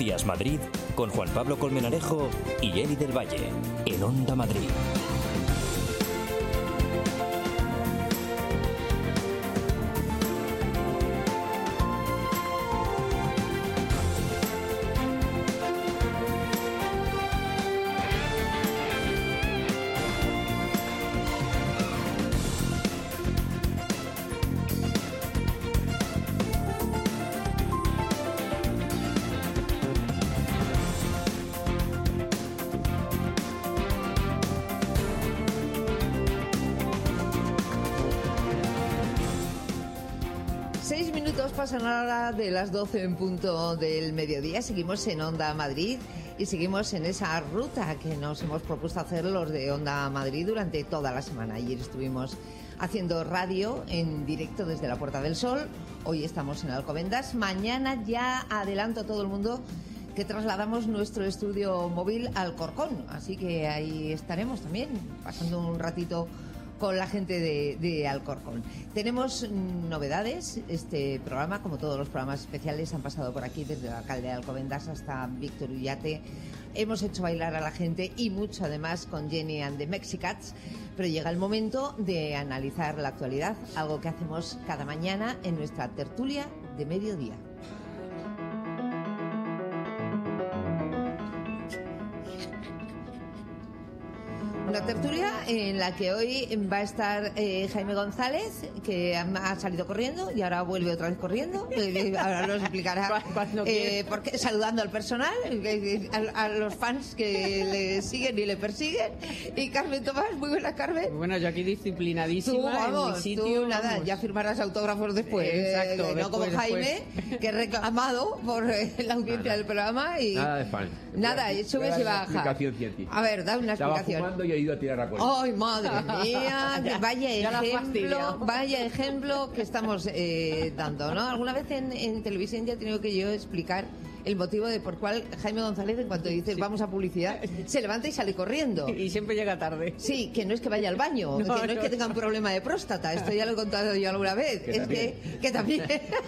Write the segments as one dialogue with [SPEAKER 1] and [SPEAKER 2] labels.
[SPEAKER 1] Días Madrid con Juan Pablo Colmenarejo y Eli del Valle en Onda Madrid.
[SPEAKER 2] Pasan ahora de las 12 en punto del mediodía. Seguimos en Onda Madrid y seguimos en esa ruta que nos hemos propuesto hacer los de Onda Madrid durante toda la semana. Ayer estuvimos haciendo radio en directo desde la Puerta del Sol. Hoy estamos en Alcobendas. Mañana ya adelanto a todo el mundo que trasladamos nuestro estudio móvil al Corcón. Así que ahí estaremos también pasando un ratito con la gente de Alcorcón. Tenemos novedades. Este programa, como todos los programas especiales, han pasado por aquí desde el alcalde de Alcobendas hasta Víctor Ullate. Hemos hecho bailar a la gente y mucho además con Jenny and the Mexicats. Pero llega el momento de analizar la actualidad, algo que hacemos cada mañana en nuestra tertulia de mediodía. Una tertulia en la que hoy va a estar Jaime González, que ha salido corriendo y ahora vuelve otra vez corriendo. Ahora nos explicará porque, saludando al personal, a los fans que le siguen y le persiguen. Y Carmen Tomás, muy buena, Carmen.
[SPEAKER 3] Bueno, yo aquí disciplinadísima,
[SPEAKER 2] vamos,
[SPEAKER 3] en mi sitio.
[SPEAKER 2] Tú, nada, ya firmarás autógrafos después.
[SPEAKER 3] Exacto.
[SPEAKER 2] No como Jaime, que he reclamado por la audiencia del programa. Y
[SPEAKER 4] nada de fan.
[SPEAKER 2] Nada, subes y bajas. A ver, da una explicación.
[SPEAKER 4] Estaba fumando y he ido a tirar la cuerda.
[SPEAKER 2] ¡Ay, madre mía! Vaya ejemplo que estamos dando, ¿no? Alguna vez en televisión ya he tenido que yo explicar el motivo de por cuál Jaime González, en cuanto dice vamos a publicidad, se levanta y sale corriendo.
[SPEAKER 3] Y siempre llega tarde.
[SPEAKER 2] Sí, que no es que vaya al baño, que no es que tenga un problema de próstata, esto ya lo he contado yo alguna vez, que también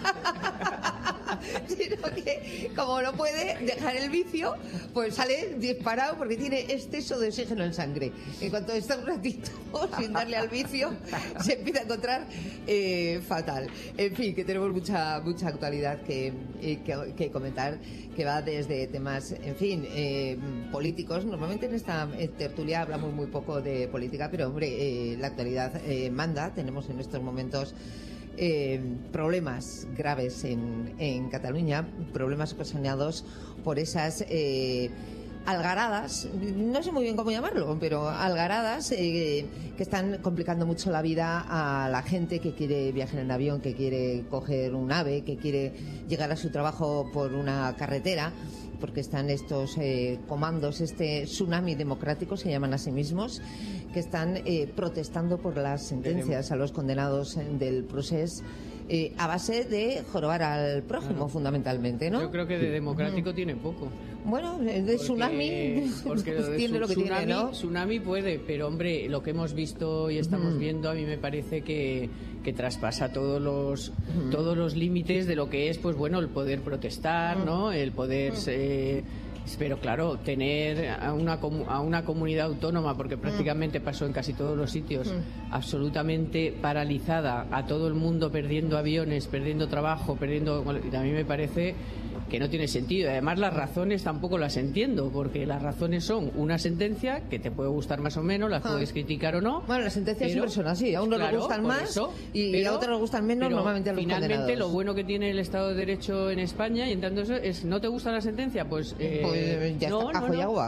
[SPEAKER 2] sino que como no puede dejar el vicio, pues sale disparado porque tiene exceso de oxígeno en sangre. En cuanto está un ratito sin darle al vicio, se empieza a encontrar fatal. En fin, que tenemos mucha actualidad que comentar, que va desde temas, en fin, políticos. Normalmente en esta tertulia hablamos muy poco de política, pero hombre, la actualidad manda. Tenemos en estos momentos problemas graves en Cataluña, problemas ocasionados por esas algaradas, no sé muy bien cómo llamarlo, pero algaradas que están complicando mucho la vida a la gente que quiere viajar en avión, que quiere coger un AVE, que quiere llegar a su trabajo por una carretera, porque están estos comandos, este tsunami democrático, se llaman a sí mismos, que están protestando por las sentencias a los condenados del procés a base de jorobar al prójimo, fundamentalmente, ¿no?
[SPEAKER 3] Yo creo que de democrático tiene poco.
[SPEAKER 2] Bueno, de tsunami
[SPEAKER 3] porque
[SPEAKER 2] tiene lo que tiene, ¿no?
[SPEAKER 3] Tsunami puede, pero hombre, lo que hemos visto y estamos viendo, a mí me parece que traspasa todos los límites de lo que es, pues bueno, el poder protestar, ¿no? El poder pero claro, tener a una comunidad autónoma, porque prácticamente pasó en casi todos los sitios, absolutamente paralizada, a todo el mundo perdiendo aviones, perdiendo trabajo, a mí me parece que no tiene sentido. Además, las razones tampoco las entiendo, porque las razones son una sentencia que te puede gustar más o menos, las puedes criticar o no.
[SPEAKER 2] Bueno, las sentencias siempre son así, a unos les gustan más y a otros les gustan menos, normalmente a los
[SPEAKER 3] finalmente
[SPEAKER 2] condenados.
[SPEAKER 3] Lo bueno que tiene el Estado de Derecho en España, y entrando eso, es ¿no te gusta la sentencia? Pues
[SPEAKER 2] ya está, ajo y agua.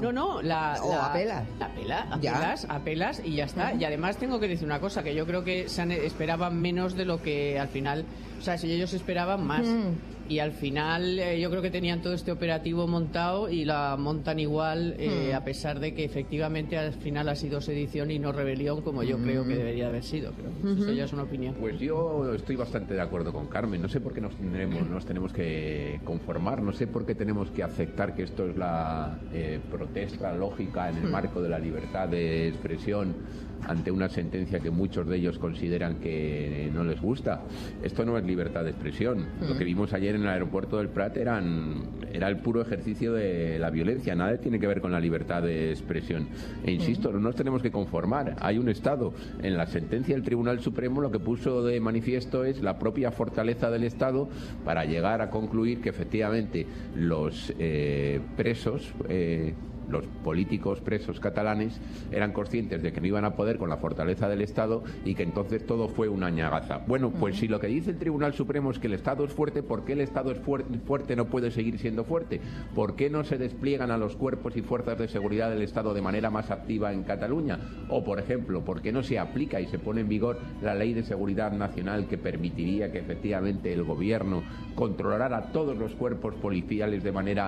[SPEAKER 3] Apelas y ya está. Y además tengo que decir una cosa, que yo creo que esperaban menos de lo que al final, o sea, si ellos esperaban más. Y al final yo creo que tenían todo este operativo montado y la montan igual, a pesar de que efectivamente al final ha sido sedición y no rebelión, como yo creo que debería haber sido. Pero eso ya es una opinión.
[SPEAKER 4] Pues yo estoy bastante de acuerdo con Carmen. No sé por qué nos tenemos que conformar, no sé por qué tenemos que aceptar que esto es la protesta lógica en el marco de la libertad de expresión ante una sentencia que muchos de ellos consideran que no les gusta. Esto no es libertad de expresión. Lo que vimos ayer en el aeropuerto del Prat era el puro ejercicio de la violencia. Nada tiene que ver con la libertad de expresión. E insisto, no nos tenemos que conformar. Hay un Estado. En la sentencia del Tribunal Supremo lo que puso de manifiesto es la propia fortaleza del Estado para llegar a concluir que efectivamente los presos, los políticos presos catalanes, eran conscientes de que no iban a poder con la fortaleza del Estado y que entonces todo fue una ñagaza. Bueno, pues si lo que dice el Tribunal Supremo es que el Estado es fuerte, ¿por qué el Estado es fuerte no puede seguir siendo fuerte? ¿Por qué no se despliegan a los cuerpos y fuerzas de seguridad del Estado de manera más activa en Cataluña? O, por ejemplo, ¿por qué no se aplica y se pone en vigor la Ley de Seguridad Nacional que permitiría que efectivamente el Gobierno controlara todos los cuerpos policiales de manera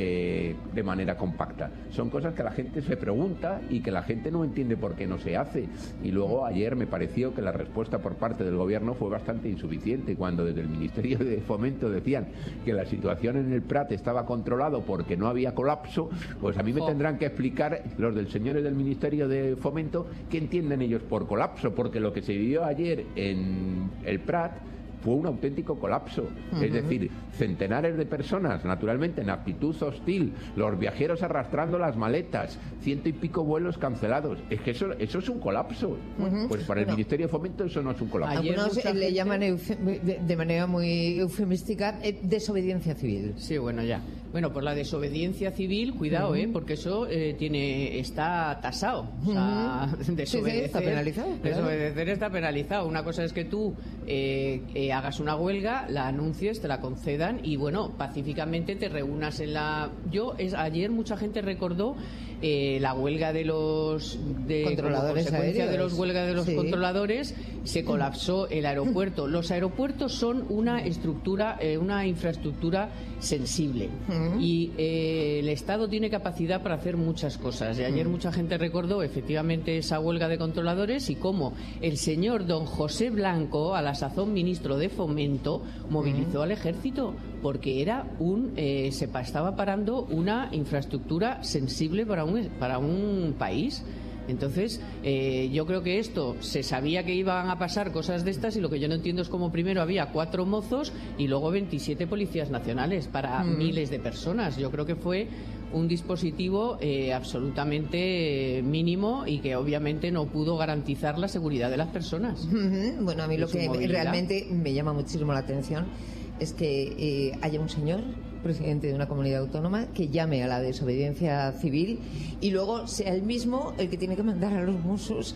[SPEAKER 4] compacta? Son cosas que la gente se pregunta y que la gente no entiende por qué no se hace. Y luego ayer me pareció que la respuesta por parte del Gobierno fue bastante insuficiente, cuando desde el Ministerio de Fomento decían que la situación en el Prat estaba controlado porque no había colapso. Pues a mí me tendrán que explicar los señores del Ministerio de Fomento qué entienden ellos por colapso, porque lo que se vivió ayer en el Prat fue un auténtico colapso. Es decir, centenares de personas, naturalmente en actitud hostil, los viajeros arrastrando las maletas, 100 y pico vuelos cancelados. Es que eso es un colapso. Pues para el Ministerio de Fomento eso no es un colapso.
[SPEAKER 2] Algunos le llaman de manera muy eufemística desobediencia civil.
[SPEAKER 3] Sí, bueno, ya. Bueno, pues la desobediencia civil, cuidado, porque eso está tasado. O sea, desobedecer,
[SPEAKER 2] sí, está penalizado. Claro.
[SPEAKER 3] Desobedecer está penalizado. Una cosa es que tú hagas una huelga, la anuncies, te la concedan y, bueno, pacíficamente te reúnas en la... Ayer mucha gente recordó la huelga de los...
[SPEAKER 2] controladores
[SPEAKER 3] como consecuencia
[SPEAKER 2] aéreos.
[SPEAKER 3] De los huelgas de los controladores, se colapsó el aeropuerto. Los aeropuertos son una infraestructura sensible y el Estado tiene capacidad para hacer muchas cosas. Y ayer mucha gente recordó efectivamente esa huelga de controladores y cómo el señor don José Blanco, a la sazón ministro de Fomento, movilizó al ejército porque era se estaba parando una infraestructura sensible para un país. Entonces, yo creo que esto se sabía que iban a pasar cosas de estas y lo que yo no entiendo es cómo primero había 4 mozos y luego 27 policías nacionales para miles de personas. Yo creo que fue un dispositivo absolutamente mínimo y que obviamente no pudo garantizar la seguridad de las personas.
[SPEAKER 2] Bueno, a mí lo que realmente me llama muchísimo la atención es que haya un señor presidente de una comunidad autónoma que llame a la desobediencia civil y luego sea él mismo el que tiene que mandar a los Mossos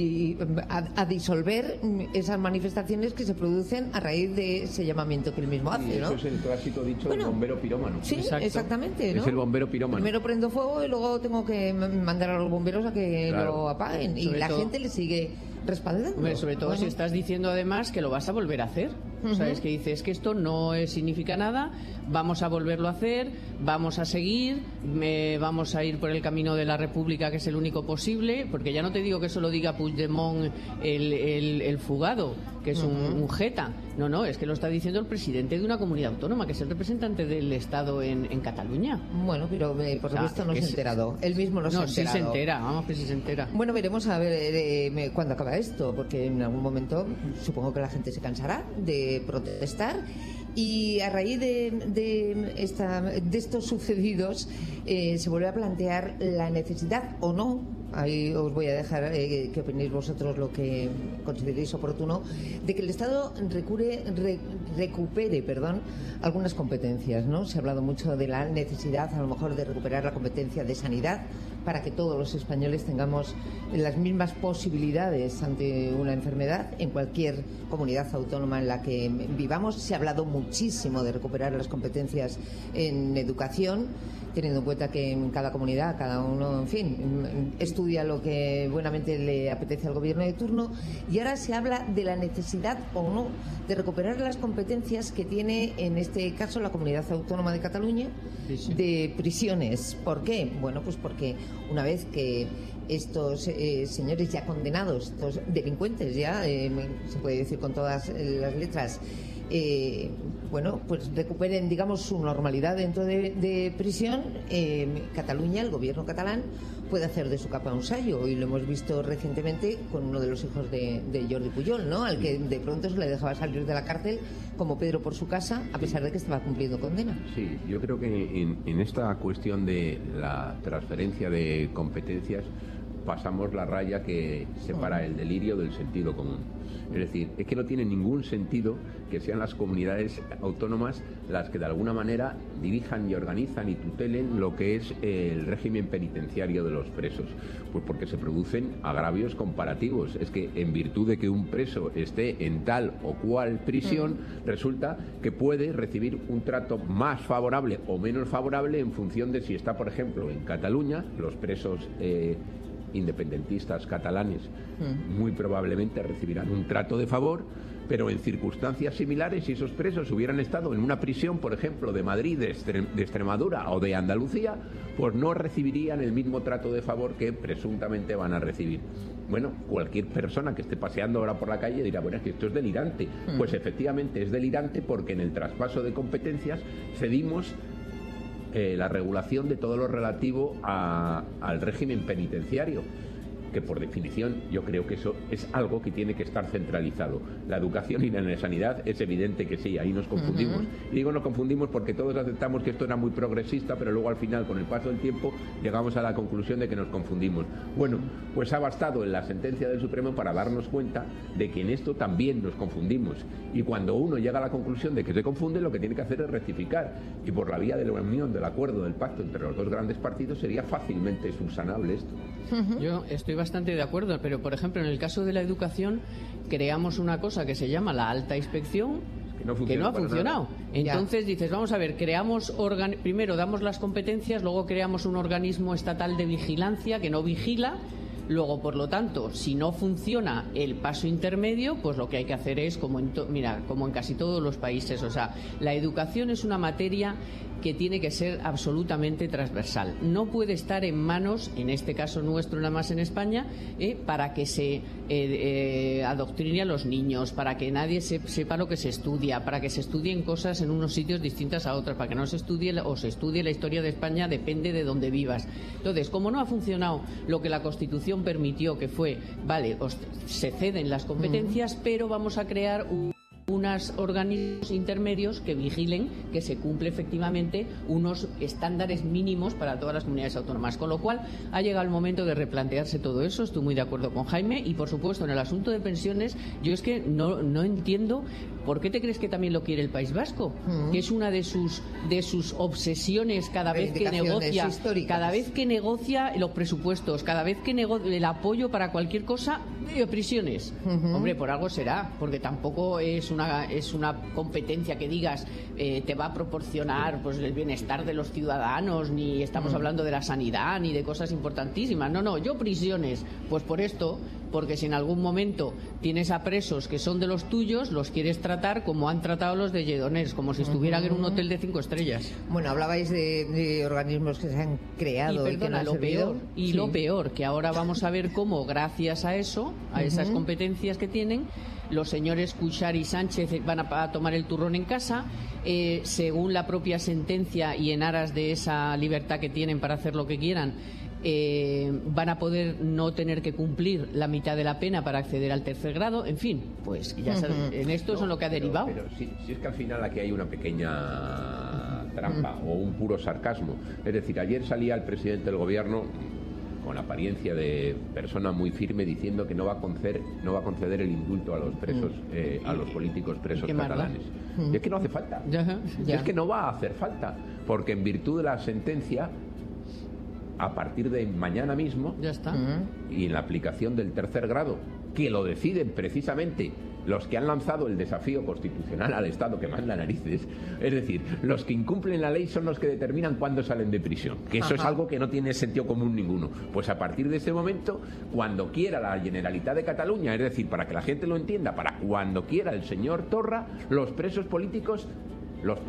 [SPEAKER 2] a disolver esas manifestaciones que se producen a raíz de ese llamamiento que él mismo hace, ¿no?
[SPEAKER 4] Eso es el clásico dicho del bombero pirómano.
[SPEAKER 2] Sí, exactamente, ¿no?
[SPEAKER 4] Es el bombero pirómano.
[SPEAKER 2] Primero prendo fuego y luego tengo que mandar a los bomberos a que lo apaguen. Y la gente le sigue respaldando.
[SPEAKER 3] Hombre, sobre todo si estás diciendo además que lo vas a volver a hacer. ¿Sabes? Que dices que esto no significa nada, vamos a volverlo a hacer, vamos a seguir, vamos a ir por el camino de la República, que es el único posible, porque ya no te digo que eso lo diga Puigdemont, el fugado, que es un jeta. No, es que lo está diciendo el presidente de una comunidad autónoma, que es el representante del Estado en Cataluña.
[SPEAKER 2] Bueno, pero por lo visto no se ha enterado. Él mismo no se ha enterado.
[SPEAKER 3] No, sí se entera, vamos que sí se entera.
[SPEAKER 2] Bueno, veremos a ver cuándo acaba esto, porque en algún momento supongo que la gente se cansará de protestar y a raíz de estos sucedidos se vuelve a plantear la necesidad o no, ahí os voy a dejar que opinéis vosotros lo que consideréis oportuno, de que el Estado recupere algunas competencias, ¿no? Se ha hablado mucho de la necesidad a lo mejor de recuperar la competencia de sanidad para que todos los españoles tengamos las mismas posibilidades ante una enfermedad en cualquier comunidad autónoma en la que vivamos. Se ha hablado muchísimo de recuperar las competencias en educación, teniendo en cuenta que en cada comunidad, cada uno, en fin, estudia lo que buenamente le apetece al gobierno de turno, y ahora se habla de la necesidad o no de recuperar las competencias que tiene, en este caso, la Comunidad Autónoma de Cataluña, de prisiones. ¿Por qué? Bueno, pues porque una vez que estos señores ya condenados, estos delincuentes ya, se puede decir con todas las letras, bueno, pues recuperen, digamos, su normalidad dentro de prisión. Cataluña, el gobierno catalán, puede hacer de su capa un sayo, y lo hemos visto recientemente con uno de los hijos de Jordi Pujol, ¿no? Al que de pronto se le dejaba salir de la cárcel como Pedro por su casa, a pesar de que estaba cumpliendo condena.
[SPEAKER 4] Sí, yo creo que en esta cuestión de la transferencia de competencias pasamos la raya que separa el delirio del sentido común. Es decir, es que no tiene ningún sentido que sean las comunidades autónomas las que de alguna manera dirijan y organizan y tutelen lo que es el régimen penitenciario de los presos. Pues porque se producen agravios comparativos. Es que en virtud de que un preso esté en tal o cual prisión, resulta que puede recibir un trato más favorable o menos favorable en función de si está, por ejemplo, en Cataluña. Los presos independentistas catalanes muy probablemente recibirán un trato de favor, pero en circunstancias similares, si esos presos hubieran estado en una prisión, por ejemplo, de Madrid, de Extremadura o de Andalucía, pues no recibirían el mismo trato de favor que presuntamente van a recibir. Bueno, cualquier persona que esté paseando ahora por la calle dirá, bueno, es que esto es delirante. Pues efectivamente es delirante, porque en el traspaso de competencias cedimos la regulación de todo lo relativo al régimen penitenciario, que por definición yo creo que eso es algo que tiene que estar centralizado. La educación y la sanidad es evidente que sí, ahí nos confundimos. Y digo nos confundimos porque todos aceptamos que esto era muy progresista, pero luego al final, con el paso del tiempo, llegamos a la conclusión de que nos confundimos. Bueno, pues ha bastado en la sentencia del Supremo para darnos cuenta de que en esto también nos confundimos. Y cuando uno llega a la conclusión de que se confunde, lo que tiene que hacer es rectificar. Y por la vía de la unión, del acuerdo, del pacto entre los dos grandes partidos, sería fácilmente subsanable esto.
[SPEAKER 3] Yo estoy bastante de acuerdo, pero por ejemplo en el caso de la educación creamos una cosa que se llama la alta inspección, que no ha funcionado. Entonces dices, vamos a ver, primero damos las competencias, luego creamos un organismo estatal de vigilancia que no vigila. Luego, por lo tanto, si no funciona el paso intermedio, pues lo que hay que hacer es, como en casi todos los países, o sea, la educación es una materia que tiene que ser absolutamente transversal. No puede estar en manos, en este caso nuestro nada más en España, para que se adoctrine a los niños, para que nadie sepa lo que se estudia, para que se estudien cosas en unos sitios distintas a otros, para que no se estudie o se estudie la historia de España, depende de dónde vivas. Entonces, como no ha funcionado lo que la Constitución permitió, que fue, vale, se ceden las competencias, pero vamos a crear unos organismos intermedios que vigilen que se cumple efectivamente unos estándares mínimos para todas las comunidades autónomas, con lo cual ha llegado el momento de replantearse todo eso. Estoy muy de acuerdo con Jaime, y por supuesto en el asunto de pensiones yo es que no entiendo por qué te crees que también lo quiere el País Vasco, que es una de sus obsesiones cada vez que negocia los presupuestos, cada vez que negocia el apoyo para cualquier cosa, prisiones. Hombre, por algo será, porque tampoco es una competencia que digas te va a proporcionar pues el bienestar de los ciudadanos, ni estamos hablando de la sanidad ni de cosas importantísimas. No, yo prisiones, pues por esto, porque si en algún momento tienes a presos que son de los tuyos, los quieres tratar como han tratado los de Lledoners, como si estuvieran en un hotel de 5 estrellas.
[SPEAKER 2] Bueno, hablabais de organismos que se han creado y que no han servido.
[SPEAKER 3] Lo peor, que ahora vamos a ver cómo, gracias a eso, a esas competencias que tienen, los señores Cuixart y Sánchez van a tomar el turrón en casa, según la propia sentencia y en aras de esa libertad que tienen para hacer lo que quieran. Van a poder no tener que cumplir la mitad de la pena para acceder al tercer grado. En fin, pues ya en esto es lo que ha derivado.
[SPEAKER 4] Pero si es que al final aquí hay una pequeña trampa o un puro sarcasmo. Es decir, ayer salía el presidente del gobierno con apariencia de persona muy firme diciendo que no va a conceder el indulto a los presos, a los políticos presos catalanes. Y es que no hace falta. Es que no va a hacer falta, porque en virtud de la sentencia, a partir de mañana mismo,
[SPEAKER 3] ya está.
[SPEAKER 4] Y en la aplicación del tercer grado, que lo deciden precisamente los que han lanzado el desafío constitucional al Estado, que manda narices, es decir, los que incumplen la ley son los que determinan cuándo salen de prisión, que eso es algo que no tiene sentido común ninguno. Pues a partir de ese momento, cuando quiera la Generalitat de Cataluña, es decir, para que la gente lo entienda, para cuando quiera el señor Torra, los políticos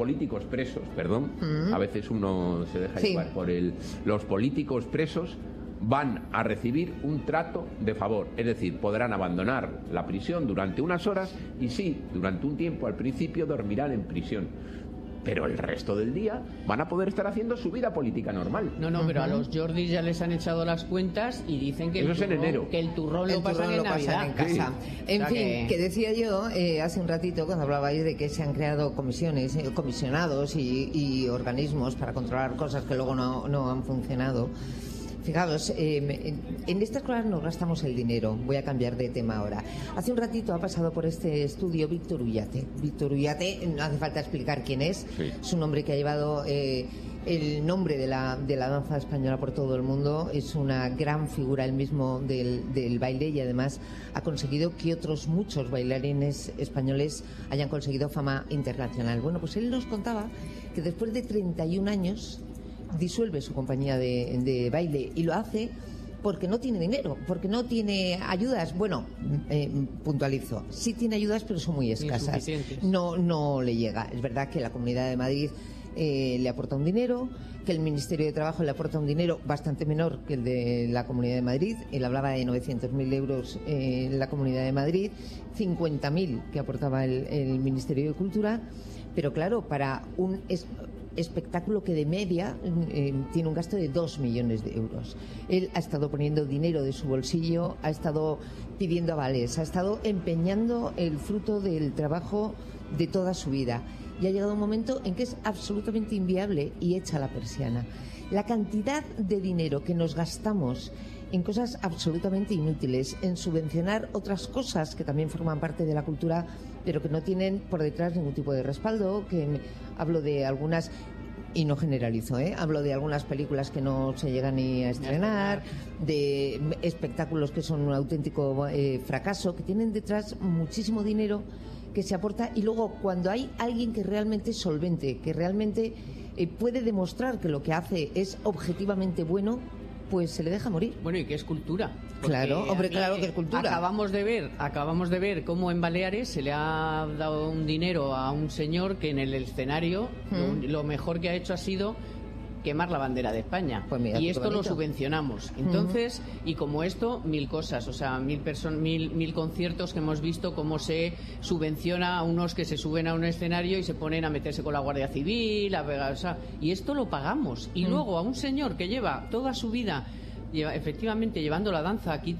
[SPEAKER 4] presos, a veces uno se deja llevar por los políticos presos van a recibir un trato de favor, es decir, podrán abandonar la prisión durante unas horas y sí, durante un tiempo al principio dormirán en prisión. Pero el resto del día van a poder estar haciendo su vida política normal.
[SPEAKER 3] No, pero a los Jordis ya les han echado las cuentas y dicen que,
[SPEAKER 4] eso es en enero.
[SPEAKER 3] Que el turrón lo pasan en Navidad.
[SPEAKER 2] En casa.
[SPEAKER 4] Sí.
[SPEAKER 2] En fin, que decía yo hace un ratito cuando hablabais de que se han creado comisiones, comisionados y organismos para controlar cosas que luego no han funcionado. Fijaos, en estas cosas nos gastamos el dinero. Voy a cambiar de tema ahora. Hace un ratito ha pasado por este estudio Víctor Ullate. Víctor Ullate, no hace falta explicar quién es.
[SPEAKER 4] Sí.
[SPEAKER 2] Es un hombre que ha llevado el nombre de la danza española por todo el mundo. Es una gran figura él mismo del baile y además ha conseguido que otros muchos bailarines españoles hayan conseguido fama internacional. Bueno, pues él nos contaba que después de 31 años disuelve su compañía de baile y lo hace porque no tiene dinero, porque no tiene ayudas. Bueno, puntualizo, sí tiene ayudas, pero son muy escasas. No le llega. Es verdad que la Comunidad de Madrid le aporta un dinero, que el Ministerio de Trabajo le aporta un dinero bastante menor que el de la Comunidad de Madrid. Él hablaba de 900.000 euros en la Comunidad de Madrid, 50.000 que aportaba el Ministerio de Cultura, pero claro, para un espectáculo que de media tiene un gasto de 2 millones de euros. Él ha estado poniendo dinero de su bolsillo, ha estado pidiendo avales, ha estado empeñando el fruto del trabajo de toda su vida. Y ha llegado un momento en que es absolutamente inviable y echa la persiana. La cantidad de dinero que nos gastamos en cosas absolutamente inútiles, en subvencionar otras cosas que también forman parte de la cultura, pero que no tienen por detrás ningún tipo de respaldo, hablo de algunas, y no generalizo, hablo de algunas películas que no se llegan ni a estrenar, de espectáculos que son un auténtico fracaso, que tienen detrás muchísimo dinero que se aporta, y luego cuando hay alguien que realmente es solvente, que realmente puede demostrar que lo que hace es objetivamente bueno, pues se le deja morir.
[SPEAKER 3] Bueno, y que es cultura.
[SPEAKER 2] Claro, hombre, claro que es cultura.
[SPEAKER 3] Acabamos de ver cómo en Baleares se le ha dado un dinero a un señor que en el escenario lo mejor que ha hecho ha sido quemar la bandera de España.
[SPEAKER 2] Pues mira,
[SPEAKER 3] y esto lo subvencionamos. Entonces, y como esto, 1000 cosas, o sea, 1000 conciertos que hemos visto cómo se subvenciona a unos que se suben a un escenario y se ponen a meterse con la Guardia Civil, o sea, y esto lo pagamos. Y luego a un señor que lleva toda su vida efectivamente llevando la danza. Aquí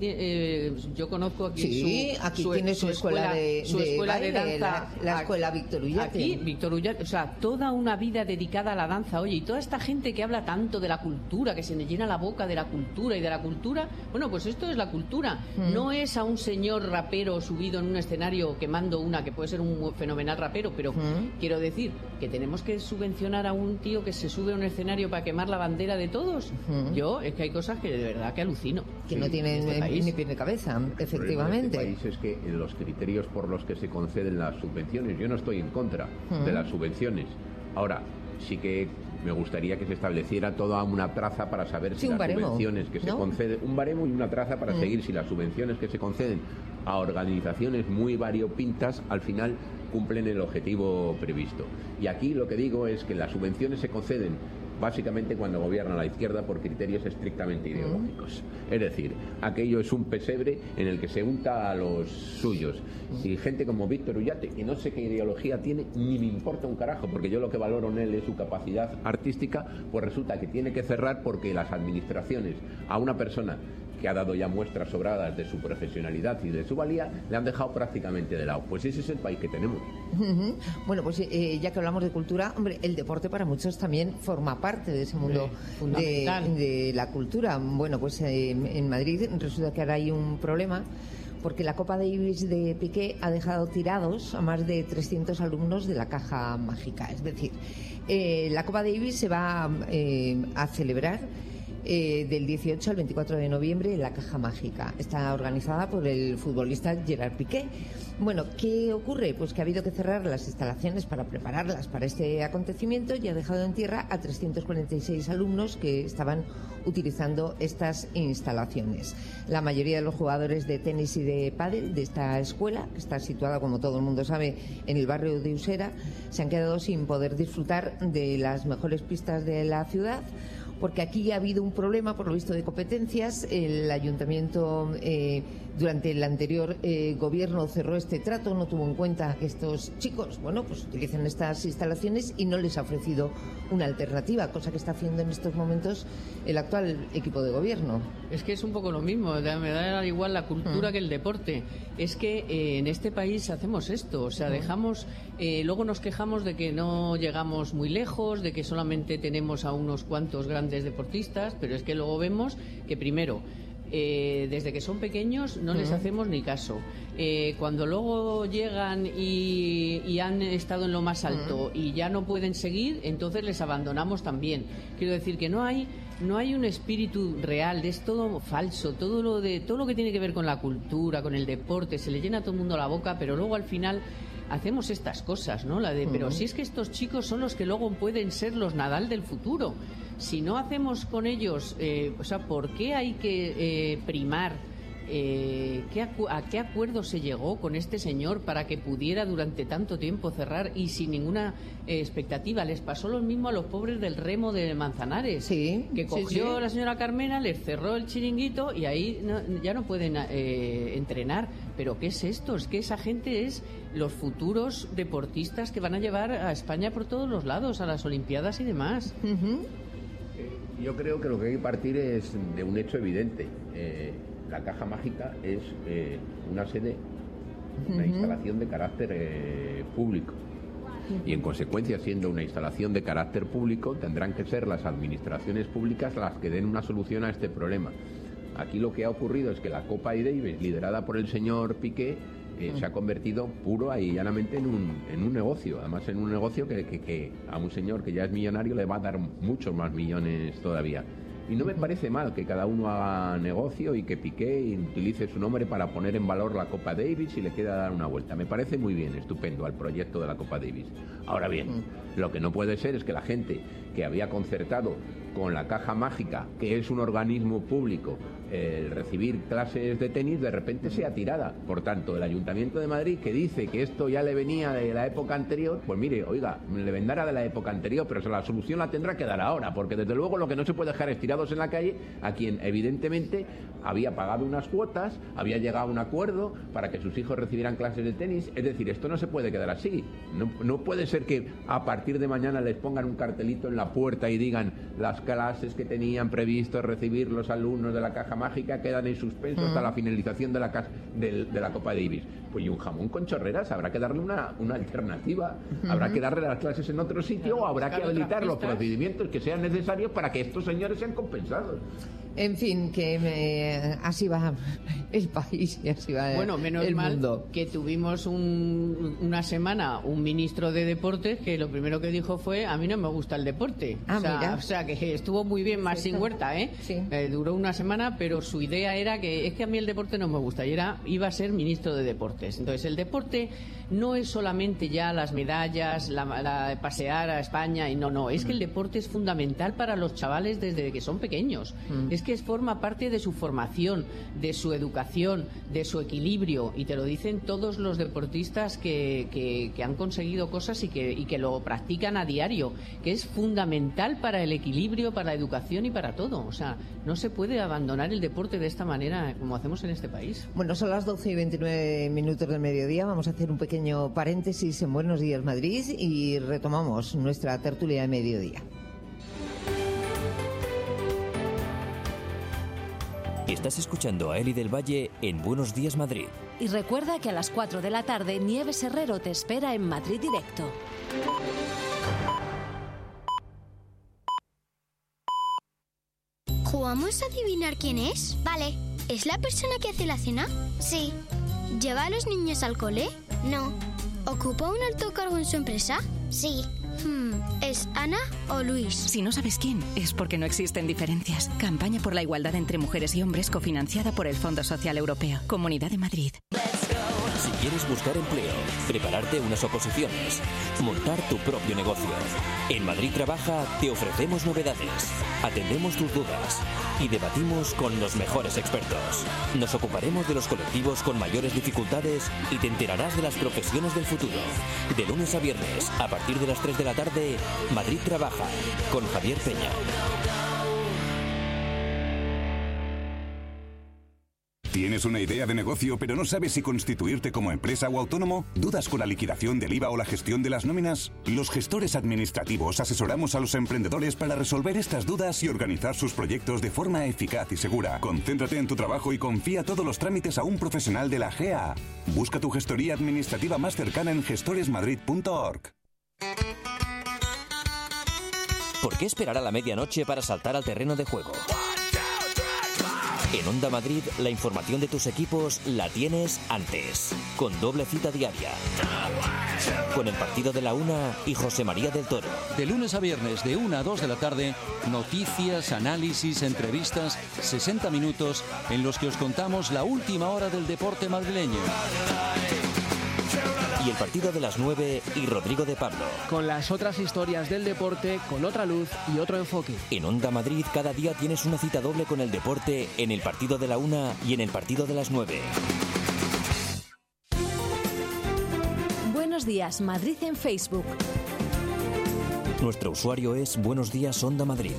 [SPEAKER 3] yo conozco aquí
[SPEAKER 2] aquí tiene su escuela de baile, danza, la escuela Víctor Ullate.
[SPEAKER 3] Aquí Víctor Ullate, o sea, toda una vida dedicada a la danza. Oye, y toda esta gente que habla tanto de la cultura, que se le llena la boca de la cultura y de la cultura, bueno, pues esto es la cultura. No es a un señor rapero subido en un escenario quemando una, que puede ser un fenomenal rapero, pero quiero decir que tenemos que subvencionar a un tío que se sube a un escenario para quemar la bandera de todos. Yo, es que hay cosas que de verdad que alucino.
[SPEAKER 2] Que no tienen ni pie ni cabeza, efectivamente.
[SPEAKER 4] El país es que los criterios por los que se conceden las subvenciones, yo no estoy en contra de las subvenciones. Ahora, sí que me gustaría que se estableciera toda una traza para saber si las subvenciones que se conceden, un baremo y una traza para seguir si las subvenciones que se conceden a organizaciones muy variopintas al final cumplen el objetivo previsto. Y aquí lo que digo es que las subvenciones se conceden básicamente cuando gobierna la izquierda por criterios estrictamente ideológicos. Es decir, aquello es un pesebre en el que se unta a los suyos. Y gente como Víctor Ullate, que no sé qué ideología tiene, ni me importa un carajo, porque yo lo que valoro en él es su capacidad artística, pues resulta que tiene que cerrar porque las administraciones a una persona que ha dado ya muestras sobradas de su profesionalidad y de su valía, le han dejado prácticamente de lado. Pues ese es el país que tenemos.
[SPEAKER 2] Bueno, pues ya que hablamos de cultura, hombre, el deporte para muchos también forma parte de ese mundo de la cultura. Bueno, pues en Madrid resulta que ahora hay un problema, porque la Copa Davis de Piqué ha dejado tirados a más de 300 alumnos de la Caja Mágica. Es decir, la Copa Davis se va a celebrar del 18 al 24 de noviembre en la Caja Mágica. Está organizada por el futbolista Gerard Piqué. Bueno, ¿qué ocurre? Pues que ha habido que cerrar las instalaciones para prepararlas para este acontecimiento y ha dejado en tierra a 346 alumnos que estaban utilizando estas instalaciones. La mayoría de los jugadores de tenis y de pádel de esta escuela, que está situada, como todo el mundo sabe, en el barrio de Usera, se han quedado sin poder disfrutar de las mejores pistas de la ciudad. porque aquí ya ha habido un problema, por lo visto, de competencias. El ayuntamiento, durante el anterior gobierno, cerró este trato, no tuvo en cuenta que estos chicos, bueno, pues utilicen estas instalaciones y no les ha ofrecido una alternativa, cosa que está haciendo en estos momentos el actual equipo de gobierno.
[SPEAKER 3] Es que es un poco lo mismo, me da igual la cultura que el deporte. Es que en este país hacemos esto, o sea, dejamos, luego nos quejamos de que no llegamos muy lejos, de que solamente tenemos a unos cuantos grandes deportistas, pero es que luego vemos que primero, desde que son pequeños no les hacemos ni caso. Cuando luego llegan y han estado en lo más alto y ya no pueden seguir, entonces les abandonamos también. Quiero decir que no hay un espíritu real, es todo falso, todo lo que tiene que ver con la cultura, con el deporte, se le llena a todo el mundo la boca, pero luego al final hacemos estas cosas, ¿no? Pero si es que estos chicos son los que luego pueden ser los Nadal del futuro. Si no hacemos con ellos, o sea, ¿por qué hay que primar? ¿A qué acuerdo se llegó con este señor para que pudiera durante tanto tiempo cerrar y sin ninguna expectativa? Les pasó lo mismo a los pobres del remo de Manzanares, que cogió la señora Carmena, les cerró el chiringuito y ahí ya no pueden entrenar. ¿Pero qué es esto? Es que esa gente es los futuros deportistas que van a llevar a España por todos los lados, a las Olimpiadas y demás.
[SPEAKER 4] Yo creo que lo que hay que partir es de un hecho evidente. La Caja Mágica es una sede, una instalación de carácter público. Y en consecuencia, siendo una instalación de carácter público, tendrán que ser las administraciones públicas las que den una solución a este problema. Aquí lo que ha ocurrido es que la Copa Davis, liderada por el señor Piqué, se ha convertido puro y llanamente en un negocio. Además, en un negocio que a un señor que ya es millonario le va a dar muchos más millones todavía. Y no me parece mal que cada uno haga negocio y que Piqué utilice su nombre para poner en valor la Copa Davis y le quiera dar una vuelta. Me parece muy bien, estupendo, al proyecto de la Copa Davis. Ahora bien, lo que no puede ser es que la gente que había concertado con la Caja Mágica, que es un organismo público, recibir clases de tenis, de repente sea tirada. Por tanto, el Ayuntamiento de Madrid, que dice que esto ya le venía de la época anterior, pues mire, oiga, le vendrá de la época anterior, pero la solución la tendrá que dar ahora, porque desde luego lo que no se puede dejar es tirados en la calle a quien evidentemente había pagado unas cuotas, había llegado a un acuerdo para que sus hijos recibieran clases de tenis. Es decir, esto no se puede quedar así. No puede ser que a partir de mañana les pongan un cartelito en la puerta y digan las clases que tenían previsto recibir los alumnos de la Caja Mágica quedan en suspenso hasta la finalización de la Copa Davis. Pues y un jamón con chorreras, habrá que darle una alternativa, habrá que darle las clases en otro sitio, o habrá que habilitar los procedimientos que sean necesarios para que estos señores sean compensados.
[SPEAKER 2] En fin, que así va el país y así va
[SPEAKER 3] bueno, menos
[SPEAKER 2] el
[SPEAKER 3] mal
[SPEAKER 2] mundo.
[SPEAKER 3] Que tuvimos una semana un ministro de deportes que lo primero que dijo fue: a mí no me gusta el deporte. O sea que estuvo muy bien, más sin Huerta, ¿eh? Sí. Duró una semana, pero su idea era que es que a mí el deporte no me gusta y iba a ser ministro de deportes. Entonces el deporte no es solamente ya las medallas, la pasear a España, y no, es que el deporte es fundamental para los chavales desde que son pequeños. Es que forma parte de su formación, de su educación, de su equilibrio, y te lo dicen todos los deportistas que han conseguido cosas y que lo practican a diario, que es fundamental para el equilibrio, para la educación y para todo. O sea, no se puede abandonar el deporte de esta manera como hacemos en este país.
[SPEAKER 2] Bueno, son las 12:29 del mediodía. Vamos a hacer un pequeño paréntesis en Buenos Días Madrid y retomamos nuestra tertulia de mediodía.
[SPEAKER 1] Estás escuchando a Eli del Valle en Buenos Días Madrid.
[SPEAKER 5] Y recuerda que a las 4 de la tarde Nieves Herrero te espera en Madrid Directo.
[SPEAKER 6] ¿Jugamos a adivinar quién es? Vale. ¿Es la persona que hace la cena? Sí. ¿Lleva a los niños al cole? No. ¿Ocupa un alto cargo en su empresa? Sí. ¿Es Ana o Luis?
[SPEAKER 7] Si no sabes quién, es porque no existen diferencias. Campaña por la igualdad entre mujeres y hombres, cofinanciada por el Fondo Social Europeo. Comunidad de Madrid.
[SPEAKER 1] Si quieres buscar empleo, prepararte unas oposiciones, montar tu propio negocio, en Madrid Trabaja te ofrecemos novedades, atendemos tus dudas y debatimos con los mejores expertos. Nos ocuparemos de los colectivos con mayores dificultades y te enterarás de las profesiones del futuro. De lunes a viernes, a partir de las 3 de la tarde, Madrid Trabaja, con Javier Peña.
[SPEAKER 8] ¿Tienes una idea de negocio pero no sabes si constituirte como empresa o autónomo? ¿Dudas con la liquidación del IVA o la gestión de las nóminas? Los gestores administrativos asesoramos a los emprendedores para resolver estas dudas y organizar sus proyectos de forma eficaz y segura. Concéntrate en tu trabajo y confía todos los trámites a un profesional de la GA. Busca tu gestoría administrativa más cercana en gestoresmadrid.org.
[SPEAKER 1] ¿Por qué esperar a la medianoche para saltar al terreno de juego? En Onda Madrid, la información de tus equipos la tienes antes, con doble cita diaria. Con el partido de la 1 y José María del Toro.
[SPEAKER 9] De lunes a viernes, de 1 a 2 de la tarde, noticias, análisis, entrevistas, 60 minutos en los que os contamos la última hora del deporte madrileño.
[SPEAKER 1] Y el partido de las 9 y Rodrigo de Pablo.
[SPEAKER 10] Con las otras historias del deporte, con otra luz y otro enfoque.
[SPEAKER 1] En Onda Madrid cada día tienes una cita doble con el deporte en el partido de la 1 y en el partido de las 9.
[SPEAKER 5] Buenos días, Madrid en Facebook.
[SPEAKER 1] Nuestro usuario es Buenos Días Onda Madrid.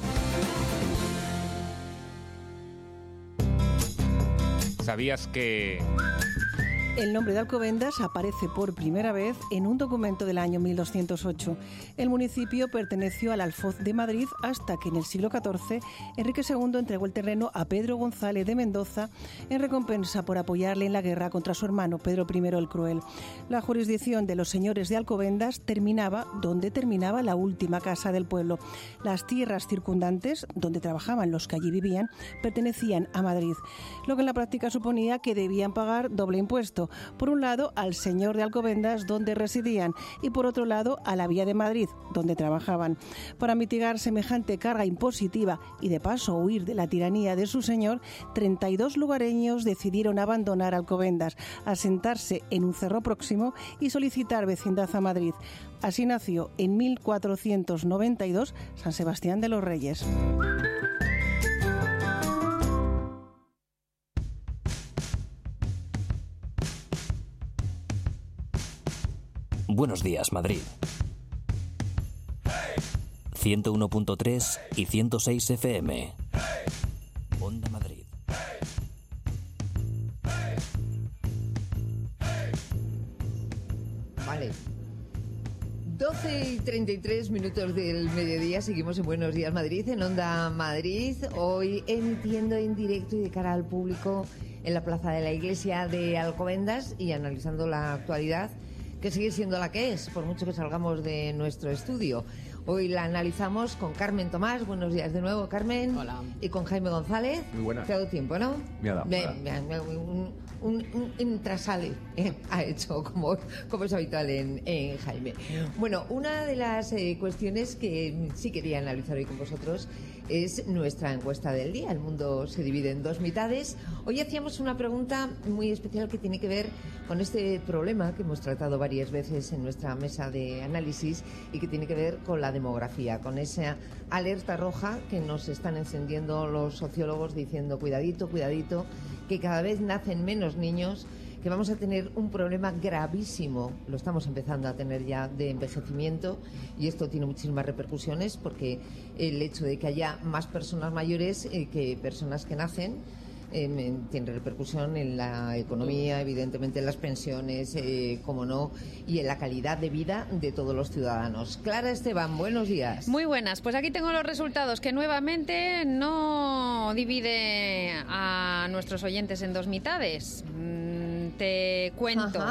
[SPEAKER 11] ¿Sabías que...?
[SPEAKER 12] El nombre de Alcobendas aparece por primera vez en un documento del año 1208. El municipio perteneció al Alfoz de Madrid hasta que en el siglo XIV Enrique II entregó el terreno a Pedro González de Mendoza en recompensa por apoyarle en la guerra contra su hermano Pedro I el Cruel. La jurisdicción de los señores de Alcobendas terminaba donde terminaba la última casa del pueblo. Las tierras circundantes, donde trabajaban los que allí vivían, pertenecían a Madrid, lo que en la práctica suponía que debían pagar doble impuesto. Por un lado, al señor de Alcobendas, donde residían, y por otro lado, a la Villa de Madrid, donde trabajaban. Para mitigar semejante carga impositiva y de paso huir de la tiranía de su señor, 32 lugareños decidieron abandonar Alcobendas, asentarse en un cerro próximo y solicitar vecindad a Madrid. Así nació en 1492 San Sebastián de los Reyes.
[SPEAKER 1] Buenos días, Madrid. 101.3 y 106 FM. Onda Madrid.
[SPEAKER 2] Vale. 12 y 33 minutos del mediodía, seguimos en Buenos Días Madrid, en Onda Madrid, hoy emitiendo en directo y de cara al público en la plaza de la iglesia de Alcobendas y analizando la actualidad, que sigue siendo la que es, por mucho que salgamos de nuestro estudio. Hoy la analizamos con Carmen Tomás. Buenos días de nuevo, Carmen.
[SPEAKER 3] Hola.
[SPEAKER 2] Y con Jaime González.
[SPEAKER 4] Muy buenas.
[SPEAKER 2] Te ha dado tiempo, ¿no?
[SPEAKER 4] Me ha dado.
[SPEAKER 2] Un intrasale ha hecho, como es habitual en Jaime. Bueno, una de las cuestiones que sí quería analizar hoy con vosotros es nuestra encuesta del día. El mundo se divide en dos mitades. Hoy hacíamos una pregunta muy especial que tiene que ver con este problema que hemos tratado varias veces en nuestra mesa de análisis y que tiene que ver con la demografía, con esa alerta roja que nos están encendiendo los sociólogos diciendo cuidadito, cuidadito, que cada vez nacen menos niños, que vamos a tener un problema gravísimo, lo estamos empezando a tener ya, de envejecimiento, y esto tiene muchísimas repercusiones porque el hecho de que haya más personas mayores que personas que nacen tiene repercusión en la economía, evidentemente en las pensiones, como no, y en la calidad de vida de todos los ciudadanos. Clara Esteban, buenos días.
[SPEAKER 13] Muy buenas, pues aquí tengo los resultados, que nuevamente no divide a nuestros oyentes en dos mitades. Te cuento.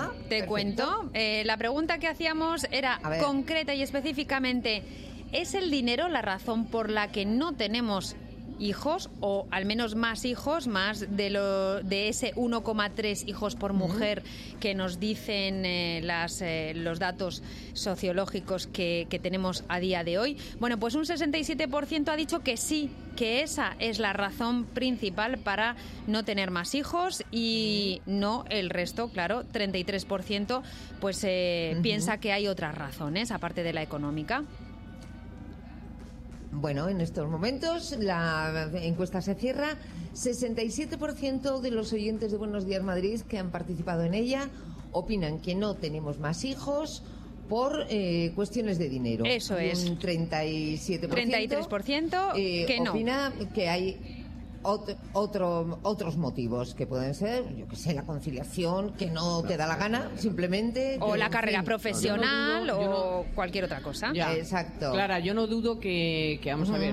[SPEAKER 13] La pregunta que hachamos era concreta y específicamente: ¿es el dinero la razón por la que no tenemos hijos, o al menos más hijos, más de ese 1,3 hijos por mujer que nos dicen los datos sociológicos que tenemos a día de hoy? Bueno, pues un 67% ha dicho que sí, que esa es la razón principal para no tener más hijos, y no el resto, claro, 33% pues piensa que hay otras razones aparte de la económica.
[SPEAKER 2] Bueno, en estos momentos la encuesta se cierra. 67% de los oyentes de Buenos Días Madrid que han participado en ella opinan que no tenemos más hijos por cuestiones de dinero.
[SPEAKER 13] Eso es.
[SPEAKER 2] Un 37%.
[SPEAKER 13] 33% que no.
[SPEAKER 2] Opina que hay otros motivos que pueden ser, yo que sé, la conciliación, que no te da la gana, simplemente.
[SPEAKER 13] O la carrera profesional o cualquier otra cosa.
[SPEAKER 3] Ya.
[SPEAKER 2] Exacto.
[SPEAKER 3] Clara, yo no dudo que vamos a ver,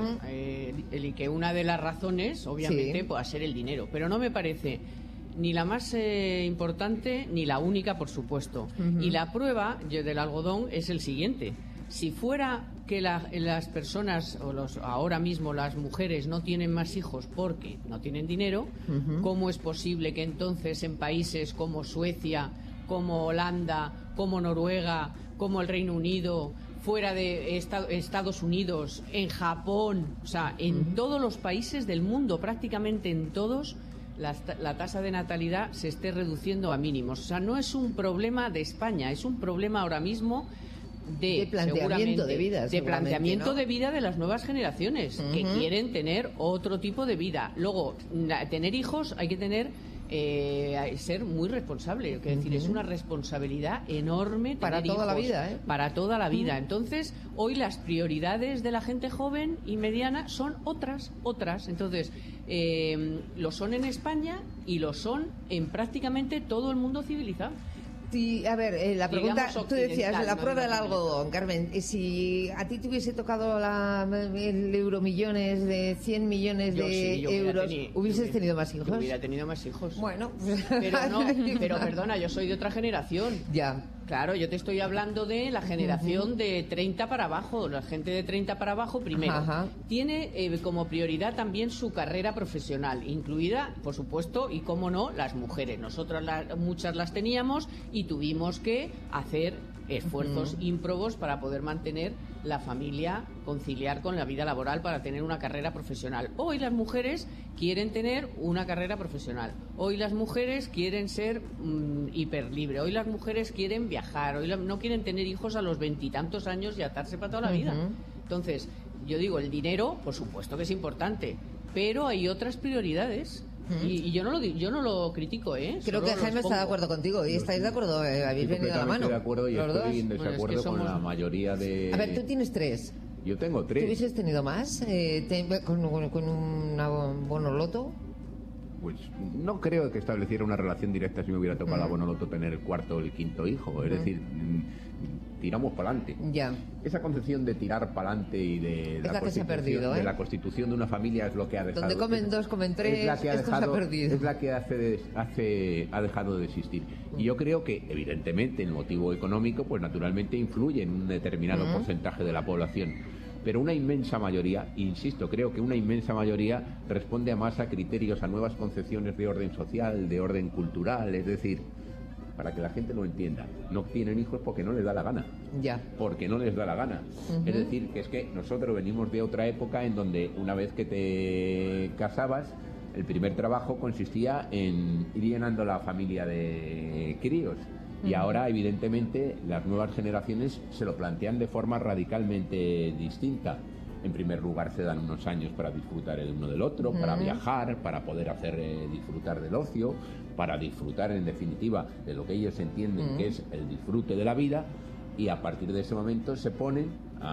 [SPEAKER 3] que una de las razones, obviamente, pueda ser el dinero, pero no me parece ni la más importante ni la única, por supuesto. Y la prueba del algodón es el siguiente. Si fuera que las personas, ahora mismo las mujeres, no tienen más hijos porque no tienen dinero, ¿cómo es posible que entonces en países como Suecia, como Holanda, como Noruega, como el Reino Unido, fuera de Estados Unidos, en Japón, o sea, en todos los países del mundo, prácticamente en todos, la tasa de natalidad se esté reduciendo a mínimos? O sea, no es un problema de España, es un problema ahora mismo de planteamiento de vida, planteamiento, ¿no?, de vida de las nuevas generaciones que quieren tener otro tipo de vida. Luego, tener hijos hay que tener ser muy responsable, es decir, es una responsabilidad enorme
[SPEAKER 2] para toda
[SPEAKER 3] hijos,
[SPEAKER 2] la vida,
[SPEAKER 3] para toda la vida. Entonces, hoy las prioridades de la gente joven y mediana son otras. Entonces, lo son en España y lo son en prácticamente todo el mundo civilizado.
[SPEAKER 2] Sí, a ver, la pregunta, tú decías, la prueba del algodón, Carmen, si a ti te hubiese tocado el euromillones de 100 millones de euros, ¿hubieses tenido más hijos?
[SPEAKER 3] Yo hubiera tenido más hijos.
[SPEAKER 2] Bueno,
[SPEAKER 3] pero perdona, yo soy de otra generación.
[SPEAKER 2] Ya.
[SPEAKER 3] Claro, yo te estoy hablando de la generación de 30 para abajo. La gente de 30 para abajo, primero, tiene como prioridad también su carrera profesional, incluida, por supuesto, y cómo no, las mujeres. Nosotros muchas las teníamos y tuvimos que hacer esfuerzos ímprobos para poder mantener la familia, conciliar con la vida laboral para tener una carrera profesional. Hoy las mujeres quieren tener una carrera profesional. Hoy las mujeres quieren ser hiperlibre. Hoy las mujeres quieren viajar. Hoy no quieren tener hijos a los 20 y tantos años y atarse para toda la vida. Entonces, yo digo, el dinero, por supuesto que es importante, pero hay otras prioridades. Y yo no lo critico, ¿eh?
[SPEAKER 2] Creo que Jaime está de acuerdo contigo y estáis de acuerdo, habéis venido a la mano.
[SPEAKER 4] Estoy de acuerdo y estoy en desacuerdo con la mayoría de...
[SPEAKER 2] A ver, tú tienes 3.
[SPEAKER 4] Yo tengo 3.
[SPEAKER 2] ¿Tú hubieses tenido más con un bonoloto?
[SPEAKER 4] Pues no creo que estableciera una relación directa si me hubiera tocado a Bonoloto tener el cuarto o el quinto hijo. Es decir, tiramos para adelante.
[SPEAKER 2] Ya.
[SPEAKER 4] Esa concepción de tirar para adelante y de
[SPEAKER 2] la que se ha perdido,
[SPEAKER 4] de la constitución de una familia es lo que ha dejado.
[SPEAKER 2] Donde comen 2, comen 3,
[SPEAKER 4] es la que
[SPEAKER 2] esto se ha perdido.
[SPEAKER 4] Es la que ha dejado de existir. Y yo creo que, evidentemente, el motivo económico, pues naturalmente influye en un determinado porcentaje de la población. Pero una inmensa mayoría, insisto, creo que una inmensa mayoría responde más a criterios, a nuevas concepciones de orden social, de orden cultural, es decir, para que la gente lo entienda, no tienen hijos porque no les da la gana.
[SPEAKER 2] Ya.
[SPEAKER 4] Porque no les da la gana. Es decir, que es que nosotros venimos de otra época en donde una vez que te casabas, el primer trabajo consistía en ir llenando la familia de críos. Y ahora, evidentemente, las nuevas generaciones se lo plantean de forma radicalmente distinta. En primer lugar, se dan unos años para disfrutar el uno del otro, para viajar, para poder hacer disfrutar del ocio, para disfrutar, en definitiva, de lo que ellos entienden que es el disfrute de la vida. Y a partir de ese momento se ponen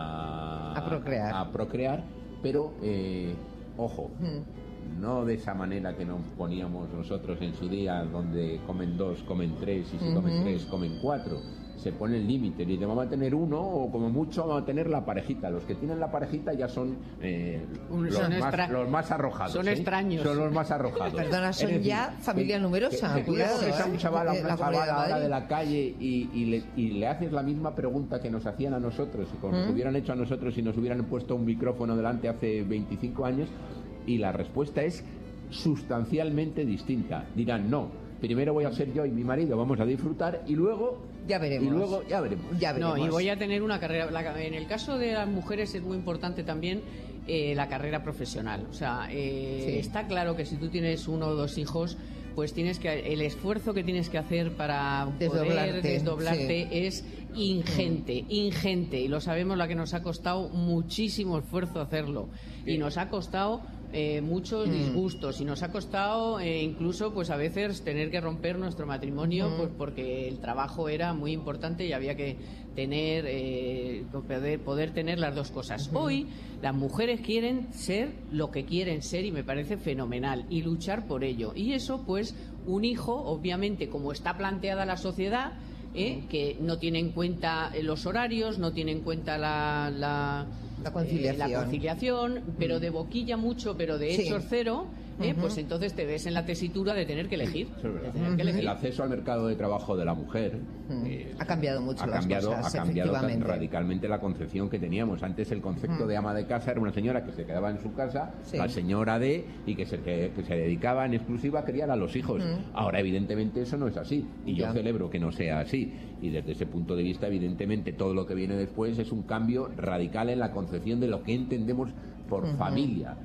[SPEAKER 4] a procrear, pero, ojo... No de esa manera que nos poníamos nosotros en su día, donde comen 2, comen 3, y si comen 3, comen 4. Se pone el límite, y vamos a tener uno, o como mucho vamos a tener la parejita. Los que tienen la parejita ya son los más arrojados.
[SPEAKER 3] Son extraños.
[SPEAKER 4] Son los más arrojados.
[SPEAKER 2] Perdona, son decir, ya familia numerosa.
[SPEAKER 4] Cuidado, a un chaval, a una chavala ahora de la calle y le haces la misma pregunta que nos hacían a nosotros, y como nos hubieran hecho a nosotros si nos hubieran puesto un micrófono delante hace 25 años, y la respuesta es sustancialmente distinta. Dirán, no, primero voy a ser yo y mi marido, vamos a disfrutar y luego
[SPEAKER 2] ya veremos.
[SPEAKER 3] No, y voy a tener una carrera. En el caso de las mujeres es muy importante también la carrera profesional. O sea, está claro que si tú tienes 1 o 2 hijos, pues el esfuerzo que tienes que hacer para poder desdoblarte es ingente, y lo sabemos, la que nos ha costado muchísimo esfuerzo hacerlo, y nos ha costado muchos disgustos y nos ha costado incluso pues a veces tener que romper nuestro matrimonio pues porque el trabajo era muy importante y había que tener poder tener las dos cosas. Hoy las mujeres quieren ser lo que quieren ser y me parece fenomenal y luchar por ello, y eso pues un hijo, obviamente, como está planteada la sociedad, que no tiene en cuenta los horarios, no tiene en cuenta la conciliación, pero de boquilla mucho, pero de hechos cero, pues entonces te ves en la tesitura de tener que elegir.
[SPEAKER 4] El acceso al mercado de trabajo de la mujer
[SPEAKER 2] ha cambiado mucho.
[SPEAKER 4] Ha cambiado radicalmente la concepción que teníamos. Antes el concepto de ama de casa era una señora que se quedaba en su casa, la señora y que se dedicaba en exclusiva a criar a los hijos. Ahora, evidentemente, eso no es así. Y yo celebro que no sea así. Y desde ese punto de vista, evidentemente, todo lo que viene después es un cambio radical en la concepción de lo que entendemos por familia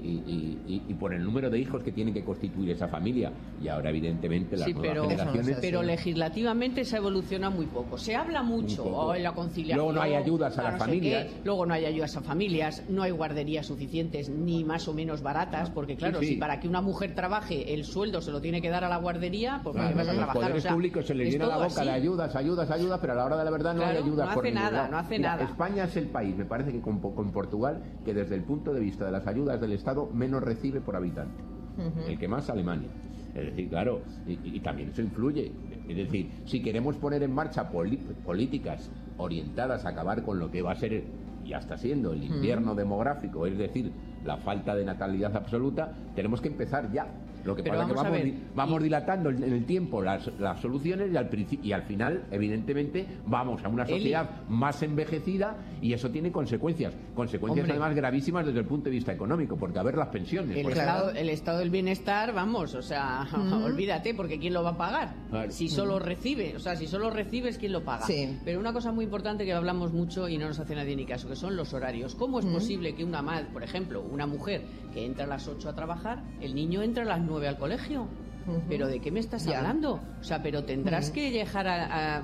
[SPEAKER 4] y por el número de hijos que tienen que constituir esa familia. Y ahora, evidentemente, las nuevas generaciones...
[SPEAKER 3] Pero legislativamente se ha evolucionado muy poco. Se habla mucho en la conciliación.
[SPEAKER 4] Luego no hay ayudas a las familias.
[SPEAKER 3] Luego no hay ayudas a familias, no hay guarderías suficientes ni más o menos baratas, porque claro, si para que una mujer trabaje el sueldo se lo tiene que dar a la guardería, pues ¿para qué vas a trabajar?
[SPEAKER 4] Los poderes públicos se les llena la boca de ayudas, pero a la hora de la verdad no hay ayudas.
[SPEAKER 3] No hace nada.
[SPEAKER 4] España es el país, me parece que con Portugal, que desde el punto de vista de las ayudas del Estado menos recibe por habitante. El que más, Alemania. Es decir, claro, y también eso influye. Es decir, si queremos poner en marcha políticas orientadas a acabar con lo que va a ser y hasta siendo el invierno demográfico, es decir, la falta de natalidad absoluta, tenemos que empezar ya. Lo que pasa es que vamos dilatando en el tiempo las soluciones y al final, evidentemente, vamos a una sociedad más envejecida y eso tiene consecuencias. Además gravísimas desde el punto de vista económico, porque a ver las pensiones.
[SPEAKER 3] El estado del bienestar, vamos, o sea, olvídate, porque ¿quién lo va a pagar? Claro. Si solo recibe, si solo recibes, ¿quién lo paga? Sí. Pero una cosa muy importante que hablamos mucho y no nos hace nadie ni caso, que son los horarios. ¿Cómo es posible que una madre, por ejemplo, una mujer que entra a las 8 a trabajar, el niño entra a las 9 al colegio? ¿Pero de qué me estás hablando? O sea, pero tendrás que llegar a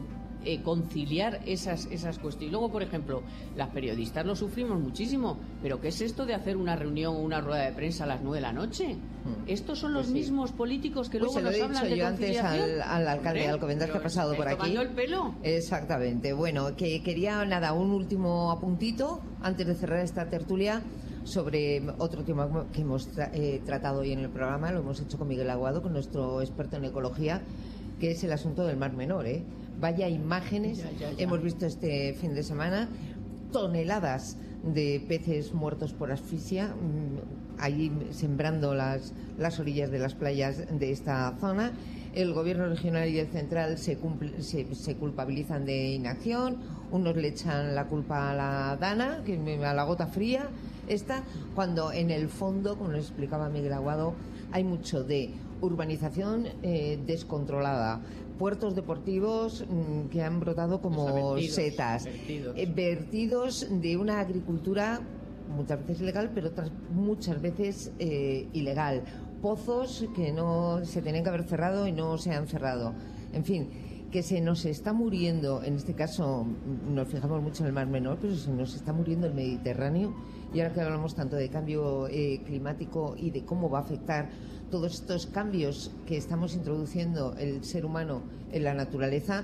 [SPEAKER 3] conciliar esas cuestiones. Y luego, por ejemplo, las periodistas lo sufrimos muchísimo, pero ¿qué es esto de hacer una reunión o una rueda de prensa a las 9 de la noche? Estos son los mismos políticos que luego nos hablan de conciliación.
[SPEAKER 2] Se lo he dicho yo antes al alcalde de Alcobendas, que ha pasado por aquí.
[SPEAKER 3] ¿Tomando el pelo?
[SPEAKER 2] Exactamente. Bueno, que quería, un último apuntito antes de cerrar esta tertulia sobre otro tema que hemos tratado hoy en el programa. Lo hemos hecho con Miguel Aguado, con nuestro experto en ecología, que es el asunto del Mar Menor. Vaya imágenes hemos visto este fin de semana, toneladas de peces muertos por asfixia, allí sembrando las orillas de las playas de esta zona. El gobierno regional y el central se culpabilizan de inacción, unos le echan la culpa a la Dana, a la gota fría cuando en el fondo, como nos explicaba Miguel Aguado, hay mucho de urbanización descontrolada, puertos deportivos que han brotado como setas, vertidos de una agricultura muchas veces ilegal, pero otras muchas veces ilegal, pozos que no se tenían que haber cerrado y no se han cerrado, en fin, que se nos está muriendo, en este caso nos fijamos mucho en el Mar Menor, pero se nos está muriendo el Mediterráneo. Y ahora que hablamos tanto de cambio climático y de cómo va a afectar todos estos cambios que estamos introduciendo el ser humano en la naturaleza,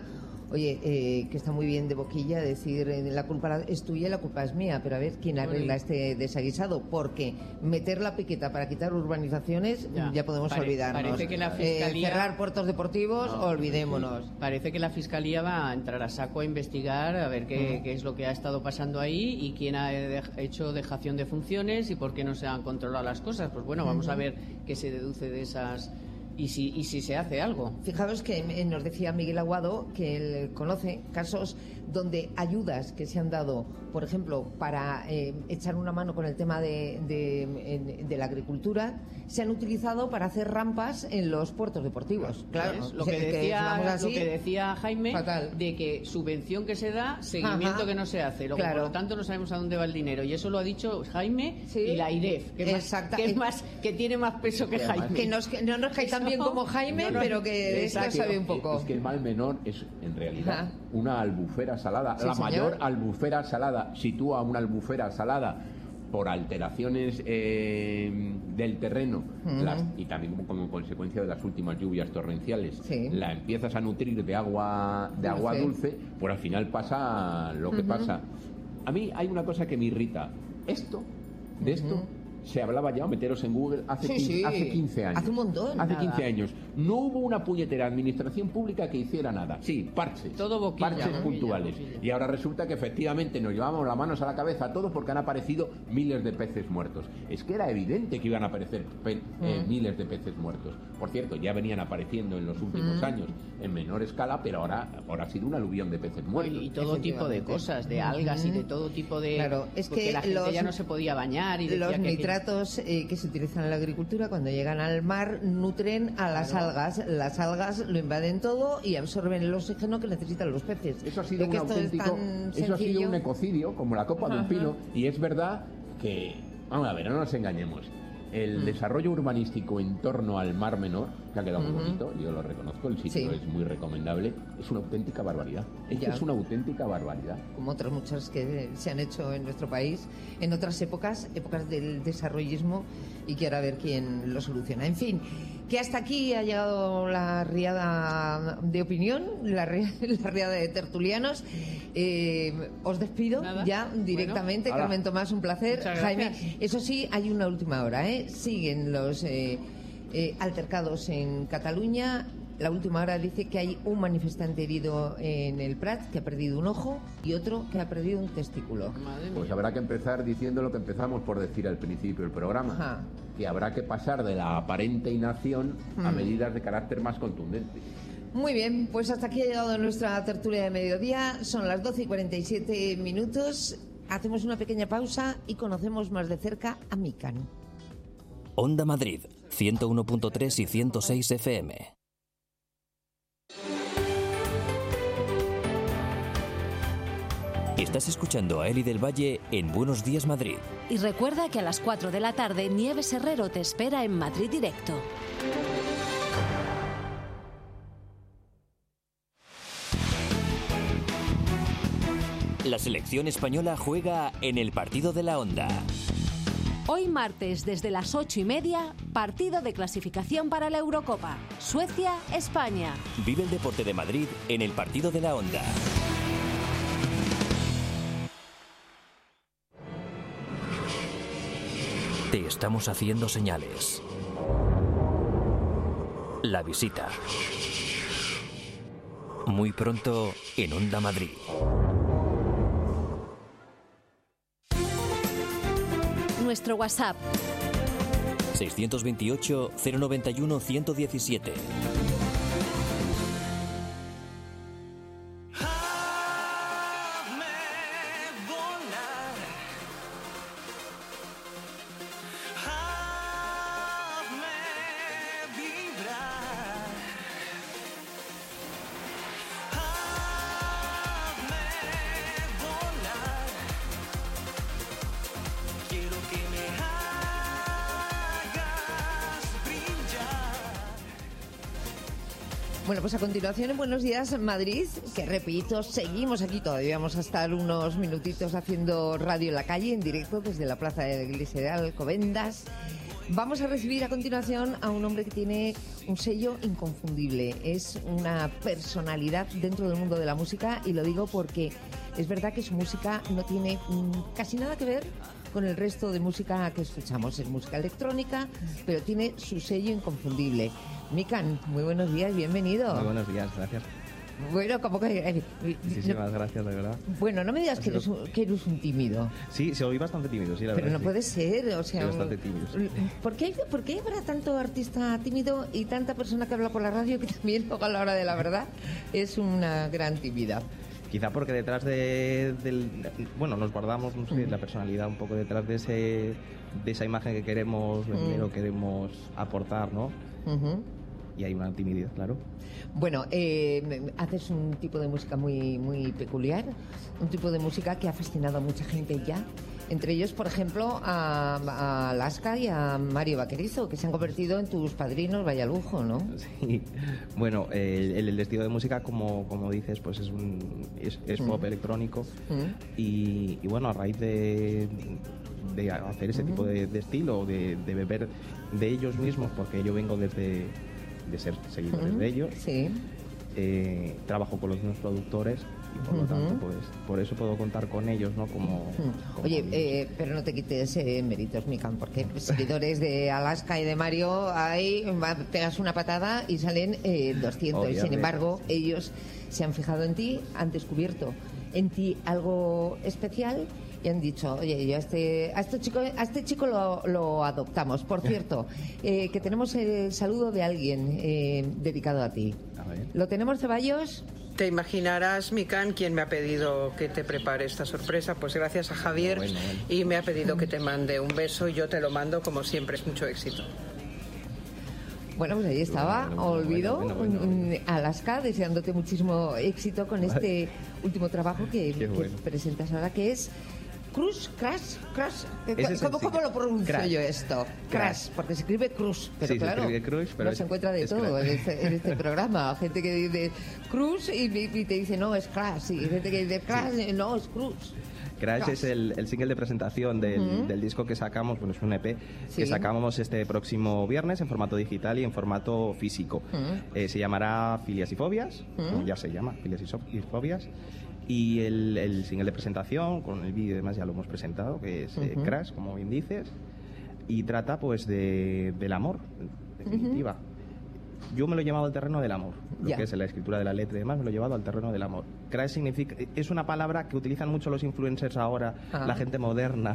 [SPEAKER 2] que está muy bien de boquilla decir la culpa es tuya y la culpa es mía, pero a ver quién arregla este desaguisado, porque meter la piqueta para quitar urbanizaciones ya podemos olvidarnos.
[SPEAKER 3] Parece que la Fiscalía...
[SPEAKER 2] cerrar puertos deportivos, olvidémonos.
[SPEAKER 3] Parece que la Fiscalía va a entrar a saco a investigar a ver qué es lo que ha estado pasando ahí y quién ha hecho dejación de funciones y por qué no se han controlado las cosas. Pues bueno, vamos a ver qué se deduce de esas... Y si se hace algo.
[SPEAKER 2] Fijaos que nos decía Miguel Aguado que él conoce casos donde ayudas que se han dado, por ejemplo, para echar una mano con el tema de la agricultura, se han utilizado para hacer rampas en los puertos deportivos. Claro,
[SPEAKER 3] lo que decía Jaime, fatal. De que subvención que se da, seguimiento que no se hace. Por lo tanto no sabemos a dónde va el dinero. Y eso lo ha dicho Jaime y la IREF, que tiene más peso que Jaime.
[SPEAKER 2] Que no nos cae tan bien como Jaime, pero que esto sabe un poco.
[SPEAKER 4] Es que el Mar Menor es en realidad una albufera salada, la mayor albufera salada. Sitúa una albufera salada por alteraciones del terreno y también como consecuencia de las últimas lluvias torrenciales, la empiezas a nutrir de agua dulce, pues al final pasa lo que pasa. A mí hay una cosa que me irrita. De esto se hablaba ya, meteros en Google, hace 15 años.
[SPEAKER 2] Hace un montón.
[SPEAKER 4] Hace 15 años. No hubo una puñetera administración pública que hiciera nada. Sí, parches.
[SPEAKER 3] Todo boquilla,
[SPEAKER 4] parches puntuales. Y ahora resulta que efectivamente nos llevamos las manos a la cabeza a todos porque han aparecido miles de peces muertos. Es que era evidente que iban a aparecer miles de peces muertos. Por cierto, ya venían apareciendo en los últimos años en menor escala, pero ahora ha sido un aluvión de peces muertos.
[SPEAKER 3] Y todo tipo de cosas, de algas y de todo tipo de...
[SPEAKER 2] Claro, es que
[SPEAKER 3] la gente ya no se podía bañar y
[SPEAKER 2] los nitratos que se utilizan en la agricultura, cuando llegan al mar, nutren a las algas. Las algas lo invaden todo y absorben el oxígeno que necesitan los peces.
[SPEAKER 4] Eso ha sido eso ha sido un ecocidio, como la copa de un pino, y es verdad que, vamos a ver, no nos engañemos. El desarrollo urbanístico en torno al Mar Menor, que ha quedado muy bonito, yo lo reconozco, el sitio es muy recomendable, es una auténtica barbaridad. Es una auténtica barbaridad.
[SPEAKER 2] Como otras muchas que se han hecho en nuestro país, en otras épocas del desarrollismo, y que ahora a ver quién lo soluciona. En fin, que hasta aquí ha llegado la riada de opinión, la riada de tertulianos. Os despido directamente. Bueno, Carmen Tomás, un placer. Jaime, eso sí, hay una última hora, siguen los altercados en Cataluña. La última hora dice que hay un manifestante herido en el Prat que ha perdido un ojo y otro que ha perdido un testículo.
[SPEAKER 4] Pues habrá que empezar diciendo lo que empezamos por decir al principio del programa, que habrá que pasar de la aparente inacción a medidas de carácter más contundente.
[SPEAKER 2] Muy bien, pues hasta aquí ha llegado nuestra tertulia de mediodía. Son las 12:47. Hacemos una pequeña pausa y conocemos más de cerca a Mikan.
[SPEAKER 1] Onda Madrid, 101.3 y 106 FM. Estás escuchando a Eli del Valle en Buenos Días Madrid.
[SPEAKER 5] Y recuerda que a las 4 de la tarde Nieves Herrero te espera en Madrid Directo.
[SPEAKER 1] La selección española juega en el partido de la Onda.
[SPEAKER 5] Hoy martes, desde las 8:30, partido de clasificación para la Eurocopa. Suecia-España.
[SPEAKER 1] Vive el deporte de Madrid en el partido de la Onda. Te estamos haciendo señales. La visita. Muy pronto en Onda Madrid.
[SPEAKER 5] Nuestro WhatsApp
[SPEAKER 1] 628 091 117.
[SPEAKER 2] Bueno, pues a continuación en Buenos Días Madrid, que repito, seguimos aquí, todavía vamos a estar unos minutitos haciendo radio en la calle, en directo desde la Plaza de la Iglesia de Alcobendas. Vamos a recibir a continuación a un hombre que tiene un sello inconfundible, es una personalidad dentro del mundo de la música, y lo digo porque es verdad que su música no tiene casi nada que ver con el resto de música que escuchamos. Es música electrónica, pero tiene su sello inconfundible. Mikan, muy buenos días, bienvenido.
[SPEAKER 14] Muy buenos días, gracias.
[SPEAKER 2] Bueno, como que...
[SPEAKER 14] Muchísimas gracias, de verdad.
[SPEAKER 2] Bueno, no me digas que eres un tímido.
[SPEAKER 14] Sí, soy bastante tímido, sí, la
[SPEAKER 2] verdad. Pero no
[SPEAKER 14] sí.
[SPEAKER 2] Puede ser, o sea...
[SPEAKER 14] Soy bastante tímido, sí.
[SPEAKER 2] ¿Por qué habrá tanto artista tímido y tanta persona que habla por la radio que también, a la hora de la verdad, es una gran tímida?
[SPEAKER 14] Quizá porque detrás bueno, nos guardamos, no sé, la personalidad un poco detrás de esa imagen que queremos vender o queremos aportar, ¿no? Y hay una timidez, claro.
[SPEAKER 2] Bueno, haces un tipo de música muy, muy peculiar, un tipo de música que ha fascinado a mucha gente ya Entre ellos, por ejemplo, a Alaska y a Mario Vaquerizo, que se han convertido en tus padrinos, vaya lujo, ¿no?
[SPEAKER 14] Sí. Bueno, el estilo de música, como dices, pues es pop electrónico. Y bueno, a raíz de hacer ese tipo de estilo, de beber de ellos mismos, porque yo vengo de ser seguidores de ellos, trabajo con los mismos productores y por lo tanto pues por eso puedo contar con ellos, ¿no? Como
[SPEAKER 2] Oye, pero no te quites méritos, Mikan, porque seguidores de Alaska y de Mario, ahí pegas una patada y salen 200. Y sin embargo, ellos se han fijado en ti, han descubierto en ti algo especial y han dicho, oye, yo a este chico lo adoptamos. Por cierto, que tenemos el saludo de alguien dedicado a ti.
[SPEAKER 14] A ver.
[SPEAKER 2] ¿Lo tenemos, Ceballos?
[SPEAKER 15] Te imaginarás, Mikan, quién me ha pedido que te prepare esta sorpresa. Pues gracias a Javier, y me ha pedido que te mande un beso y yo te lo mando, como siempre. Es mucho éxito.
[SPEAKER 2] Bueno, pues ahí estaba, Olvido, Alaska, deseándote muchísimo éxito con este último trabajo que presentas ahora, que es Crash. ¿Cómo lo pronuncio
[SPEAKER 14] Crash.
[SPEAKER 2] Yo esto? Crash, porque se escribe Cruz, pero
[SPEAKER 14] sí,
[SPEAKER 2] claro,
[SPEAKER 14] se escribe Crush, pero
[SPEAKER 2] no se encuentra de todo en este programa. Gente que dice Cruz y te dice, no, es Crash, y gente que dice Crash, no, es Cruz.
[SPEAKER 14] Crash es el single de presentación del disco que sacamos, bueno, es un EP que sacamos este próximo viernes en formato digital y en formato físico. Se llamará Filias y Fobias, ya se llama Filias y Fobias. Y el single de presentación, con el vídeo y demás ya lo hemos presentado, que es Crash, como bien dices, y trata pues del amor, en definitiva. Yo me lo he llevado al terreno del amor, lo que es la escritura de la letra y demás, me lo he llevado al terreno del amor. Crash significa, es una palabra que utilizan mucho los influencers ahora, la gente moderna,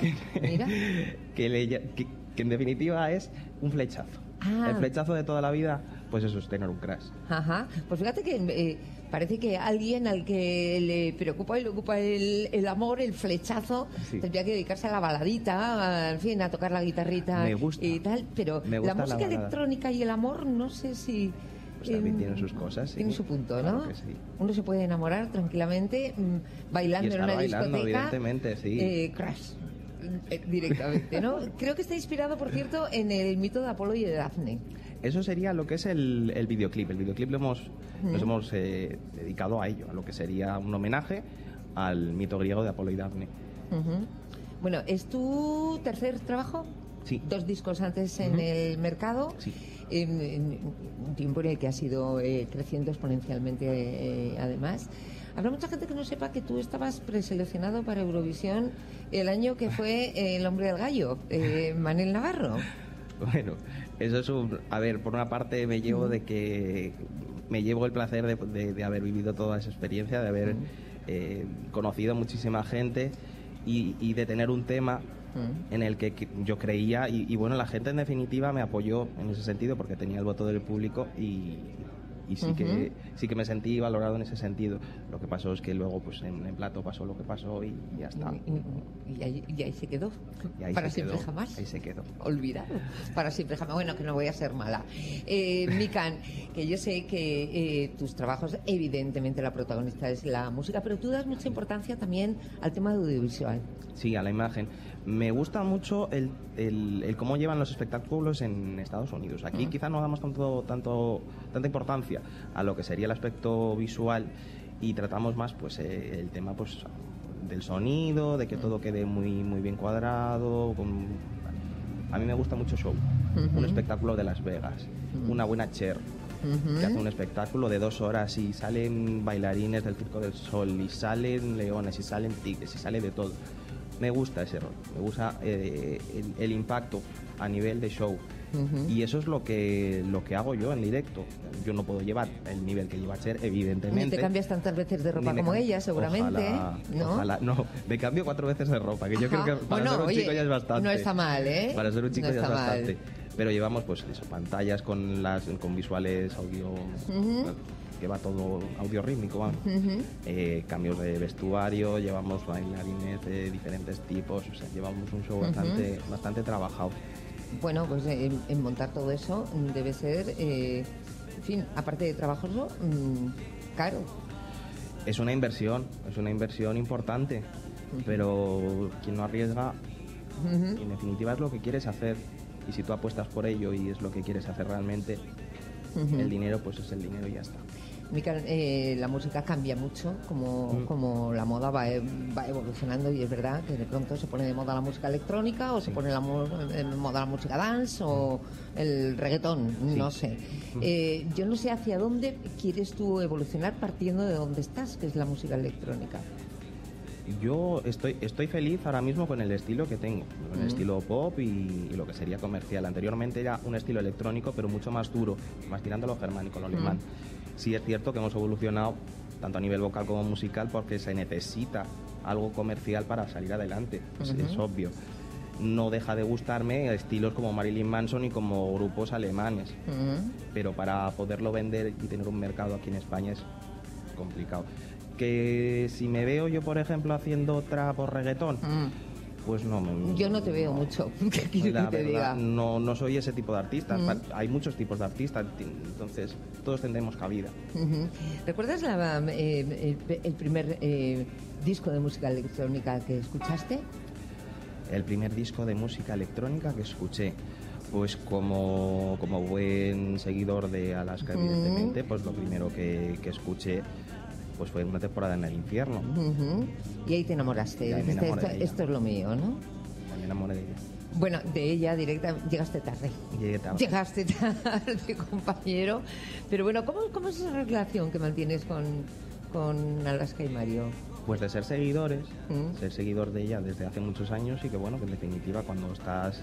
[SPEAKER 14] que en definitiva es un flechazo. El flechazo de toda la vida, pues eso es tener un crash.
[SPEAKER 2] Ajá. Pues fíjate que parece que alguien al que le preocupa y le ocupa el amor, el flechazo, tendría que dedicarse a la baladita, en fin, a tocar la guitarrita y tal. Pero la música electrónica y el amor, no sé si...
[SPEAKER 14] Pues también tiene sus cosas, sí.
[SPEAKER 2] Tiene su punto, ¿no?
[SPEAKER 14] Claro que sí.
[SPEAKER 2] Uno se puede enamorar tranquilamente bailando en una discoteca.
[SPEAKER 14] Evidentemente, sí.
[SPEAKER 2] Crash. Directamente, ¿no? Creo que está inspirado, por cierto, en el mito de Apolo y de Dafne.
[SPEAKER 14] Eso sería lo que es el videoclip. El videoclip nos hemos dedicado a ello, a lo que sería un homenaje al mito griego de Apolo y Dafne.
[SPEAKER 2] Bueno, ¿es tu tercer trabajo?
[SPEAKER 14] Sí.
[SPEAKER 2] 2 discos antes en el mercado.
[SPEAKER 14] Sí.
[SPEAKER 2] En un tiempo en el que has ido creciendo exponencialmente, además. Habrá mucha gente que no sepa que tú estabas preseleccionado para Eurovisión el año que fue El Hombre del Gallo, Manel Navarro.
[SPEAKER 14] Bueno, eso es a ver, por una parte me llevo de que me llevo el placer de haber vivido toda esa experiencia, de haber conocido muchísima gente y de tener un tema en el que yo creía y bueno, la gente en definitiva me apoyó en ese sentido porque tenía el voto del público y sí que me sentí valorado en ese sentido. Lo que pasó es que luego pues en el plato pasó lo que pasó y ya está.
[SPEAKER 2] Y ahí se quedó.
[SPEAKER 14] Ahí
[SPEAKER 2] para
[SPEAKER 14] se
[SPEAKER 2] siempre
[SPEAKER 14] quedó,
[SPEAKER 2] jamás.
[SPEAKER 14] Ahí se quedó.
[SPEAKER 2] Olvidado. Para siempre jamás. Bueno, que no voy a ser mala. Mikan, que yo sé que tus trabajos, evidentemente la protagonista es la música, pero tú das mucha importancia también al tema de audiovisual.
[SPEAKER 14] Sí, a la imagen. Me gusta mucho el cómo llevan los espectáculos en Estados Unidos. Aquí quizá no damos tanta importancia a lo que sería el aspecto visual y tratamos más pues el tema pues del sonido, de que todo quede muy bien cuadrado. A mí me gusta mucho show. Un espectáculo de Las Vegas, una buena Cher, que hace un espectáculo de 2 horas y salen bailarines del Circo del Sol y salen leones y salen tigres y sale de todo. Me gusta ese rol, me gusta el impacto a nivel de show. Y eso es lo que hago yo en directo. Yo no puedo llevar el nivel que lleva Cher, evidentemente.
[SPEAKER 2] Ni te cambias tantas veces de ropa como ella, seguramente.
[SPEAKER 14] Ojalá, no, me cambio 4 veces de ropa, que yo creo que para ser un chico ya es bastante.
[SPEAKER 2] No está mal, ¿eh?
[SPEAKER 14] Para ser un chico ya es bastante. Pero llevamos pues eso, pantallas con visuales audio, que va todo audio rítmico, cambios de vestuario, llevamos bailarines de diferentes tipos, o sea, llevamos un show bastante trabajado.
[SPEAKER 2] Bueno, pues en montar todo eso debe ser, en fin, aparte de trabajoso, caro.
[SPEAKER 14] Es una inversión importante. pero quien no arriesga, en definitiva, es lo que quieres hacer. Y si tú apuestas por ello y es lo que quieres hacer realmente, el dinero pues es el dinero y ya está.
[SPEAKER 2] Mica, la música cambia mucho, como la moda va evolucionando, y es verdad que de pronto se pone de moda la música electrónica o se pone de moda la música dance o el reggaetón, no sé. Yo no sé hacia dónde quieres tú evolucionar partiendo de donde estás, que es la música electrónica.
[SPEAKER 14] Yo estoy feliz ahora mismo con el estilo que tengo, con el estilo pop y lo que sería comercial. Anteriormente era un estilo electrónico, pero mucho más duro, más tirando lo germánico, lo alemán. Sí es cierto que hemos evolucionado tanto a nivel vocal como musical porque se necesita algo comercial para salir adelante, es obvio. No deja de gustarme estilos como Marilyn Manson y como grupos alemanes, pero para poderlo vender y tener un mercado aquí en España es complicado. Que si me veo yo, por ejemplo, haciendo trap o reggaetón, pues no.
[SPEAKER 2] Yo no te veo mucho, ¿qué quieres que te diga?
[SPEAKER 14] No soy ese tipo de artista. Hay muchos tipos de artistas, entonces todos tendremos cabida.
[SPEAKER 2] ¿Recuerdas el primer disco de música electrónica que escuchaste?
[SPEAKER 14] El primer disco de música electrónica que escuché, pues como buen seguidor de Alaska, evidentemente, pues lo primero que escuché pues fue Una temporada en el infierno.
[SPEAKER 2] Y ahí te enamoraste. Esto es lo mío, ¿no?
[SPEAKER 14] Me enamoré de ella.
[SPEAKER 2] Bueno, de ella directa, llegaste tarde. Llegaste tarde, compañero. Pero bueno, ¿cómo es esa relación que mantienes con Alaska y Mario?
[SPEAKER 14] Pues de ser seguidores, ser seguidor de ella desde hace muchos años, y que bueno, que en definitiva cuando estás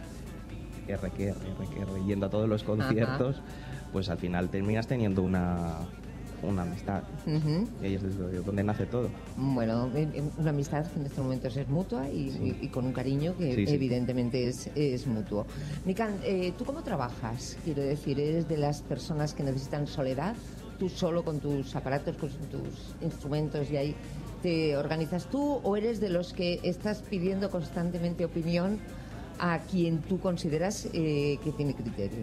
[SPEAKER 14] yendo a todos los conciertos, pues al final terminas teniendo una amistad. Y ahí es desde donde nace todo.
[SPEAKER 2] Bueno, una amistad que en estos momentos es mutua y con un cariño que evidentemente es mutuo. Mikan, ¿tú cómo trabajas? Quiero decir, ¿eres de las personas que necesitan soledad? ¿Tú solo con tus aparatos, con tus instrumentos y ahí te organizas tú? ¿O eres de los que estás pidiendo constantemente opinión a quien tú consideras que tiene criterio?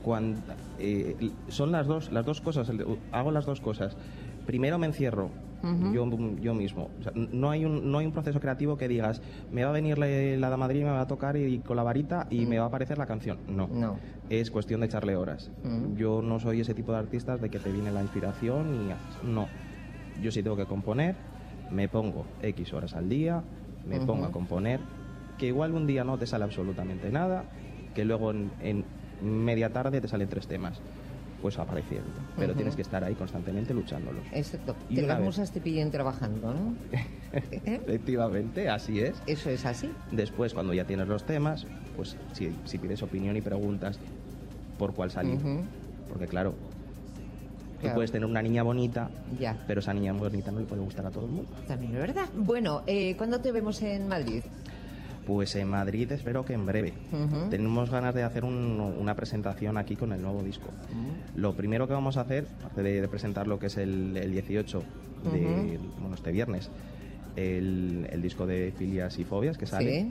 [SPEAKER 14] Son las dos cosas, hago las dos cosas. Primero me encierro yo mismo, o sea, no hay un proceso creativo que digas me va a venir la Hada Madrid, me va a tocar y con la varita y me va a aparecer la canción. No. Es cuestión de echarle horas. Yo no soy ese tipo de artistas de que te viene la inspiración y no. Yo sí tengo que componer, me pongo X horas al día, me pongo a componer, que igual un día no te sale absolutamente nada, que luego en media tarde te salen 3 temas, pues apareciendo, pero tienes que estar ahí constantemente luchándolos.
[SPEAKER 2] Exacto, que las musas te pillen trabajando, ¿no?
[SPEAKER 14] Efectivamente, así es.
[SPEAKER 2] Eso es así.
[SPEAKER 14] Después, cuando ya tienes los temas, pues si pides opinión y preguntas por cuál salir, porque claro, tú puedes tener una niña bonita, pero esa niña bonita no le puede gustar a todo el mundo.
[SPEAKER 2] También es verdad. Bueno, ¿cuándo te vemos en Madrid?
[SPEAKER 14] Pues en Madrid espero que en breve. Tenemos ganas de hacer una presentación aquí con el nuevo disco. Lo primero que vamos a hacer, aparte de presentar lo que es el 18 de este viernes, el disco de Filias y Fobias que sale.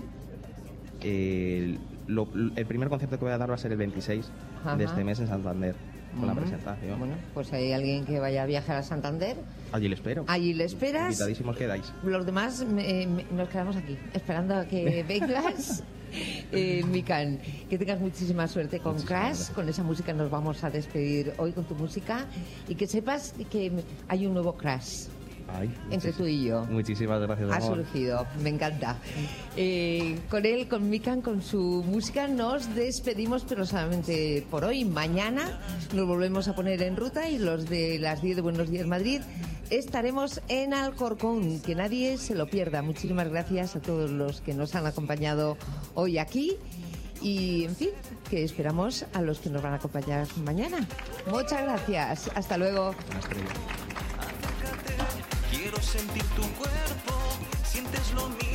[SPEAKER 14] El primer concierto que voy a dar va a ser el 26 de este mes en Santander, con la presentación.
[SPEAKER 2] Bueno, pues hay alguien que vaya a viajar a Santander.
[SPEAKER 14] Allí le espero.
[SPEAKER 2] Allí le esperas.
[SPEAKER 14] Invitadísimos quedáis.
[SPEAKER 2] Los demás nos quedamos aquí, esperando a que vengas. Mikan, que tengas muchísima suerte con Crash. Con esa música nos vamos a despedir hoy, con tu música. Y que sepas que hay un nuevo Crash. Entre tú y yo.
[SPEAKER 14] Muchísimas gracias,
[SPEAKER 2] ha surgido, me encanta. Con él, con Mikan, con su música nos despedimos, pero solamente por hoy. Mañana nos volvemos a poner en ruta y los de las 10 de Buenos Días Madrid estaremos en Alcorcón, que nadie se lo pierda. Muchísimas gracias a todos los que nos han acompañado hoy aquí. Y, en fin, que esperamos a los que nos van a acompañar mañana. Muchas gracias. Hasta luego.
[SPEAKER 16] Quiero sentir tu cuerpo, sientes lo mismo.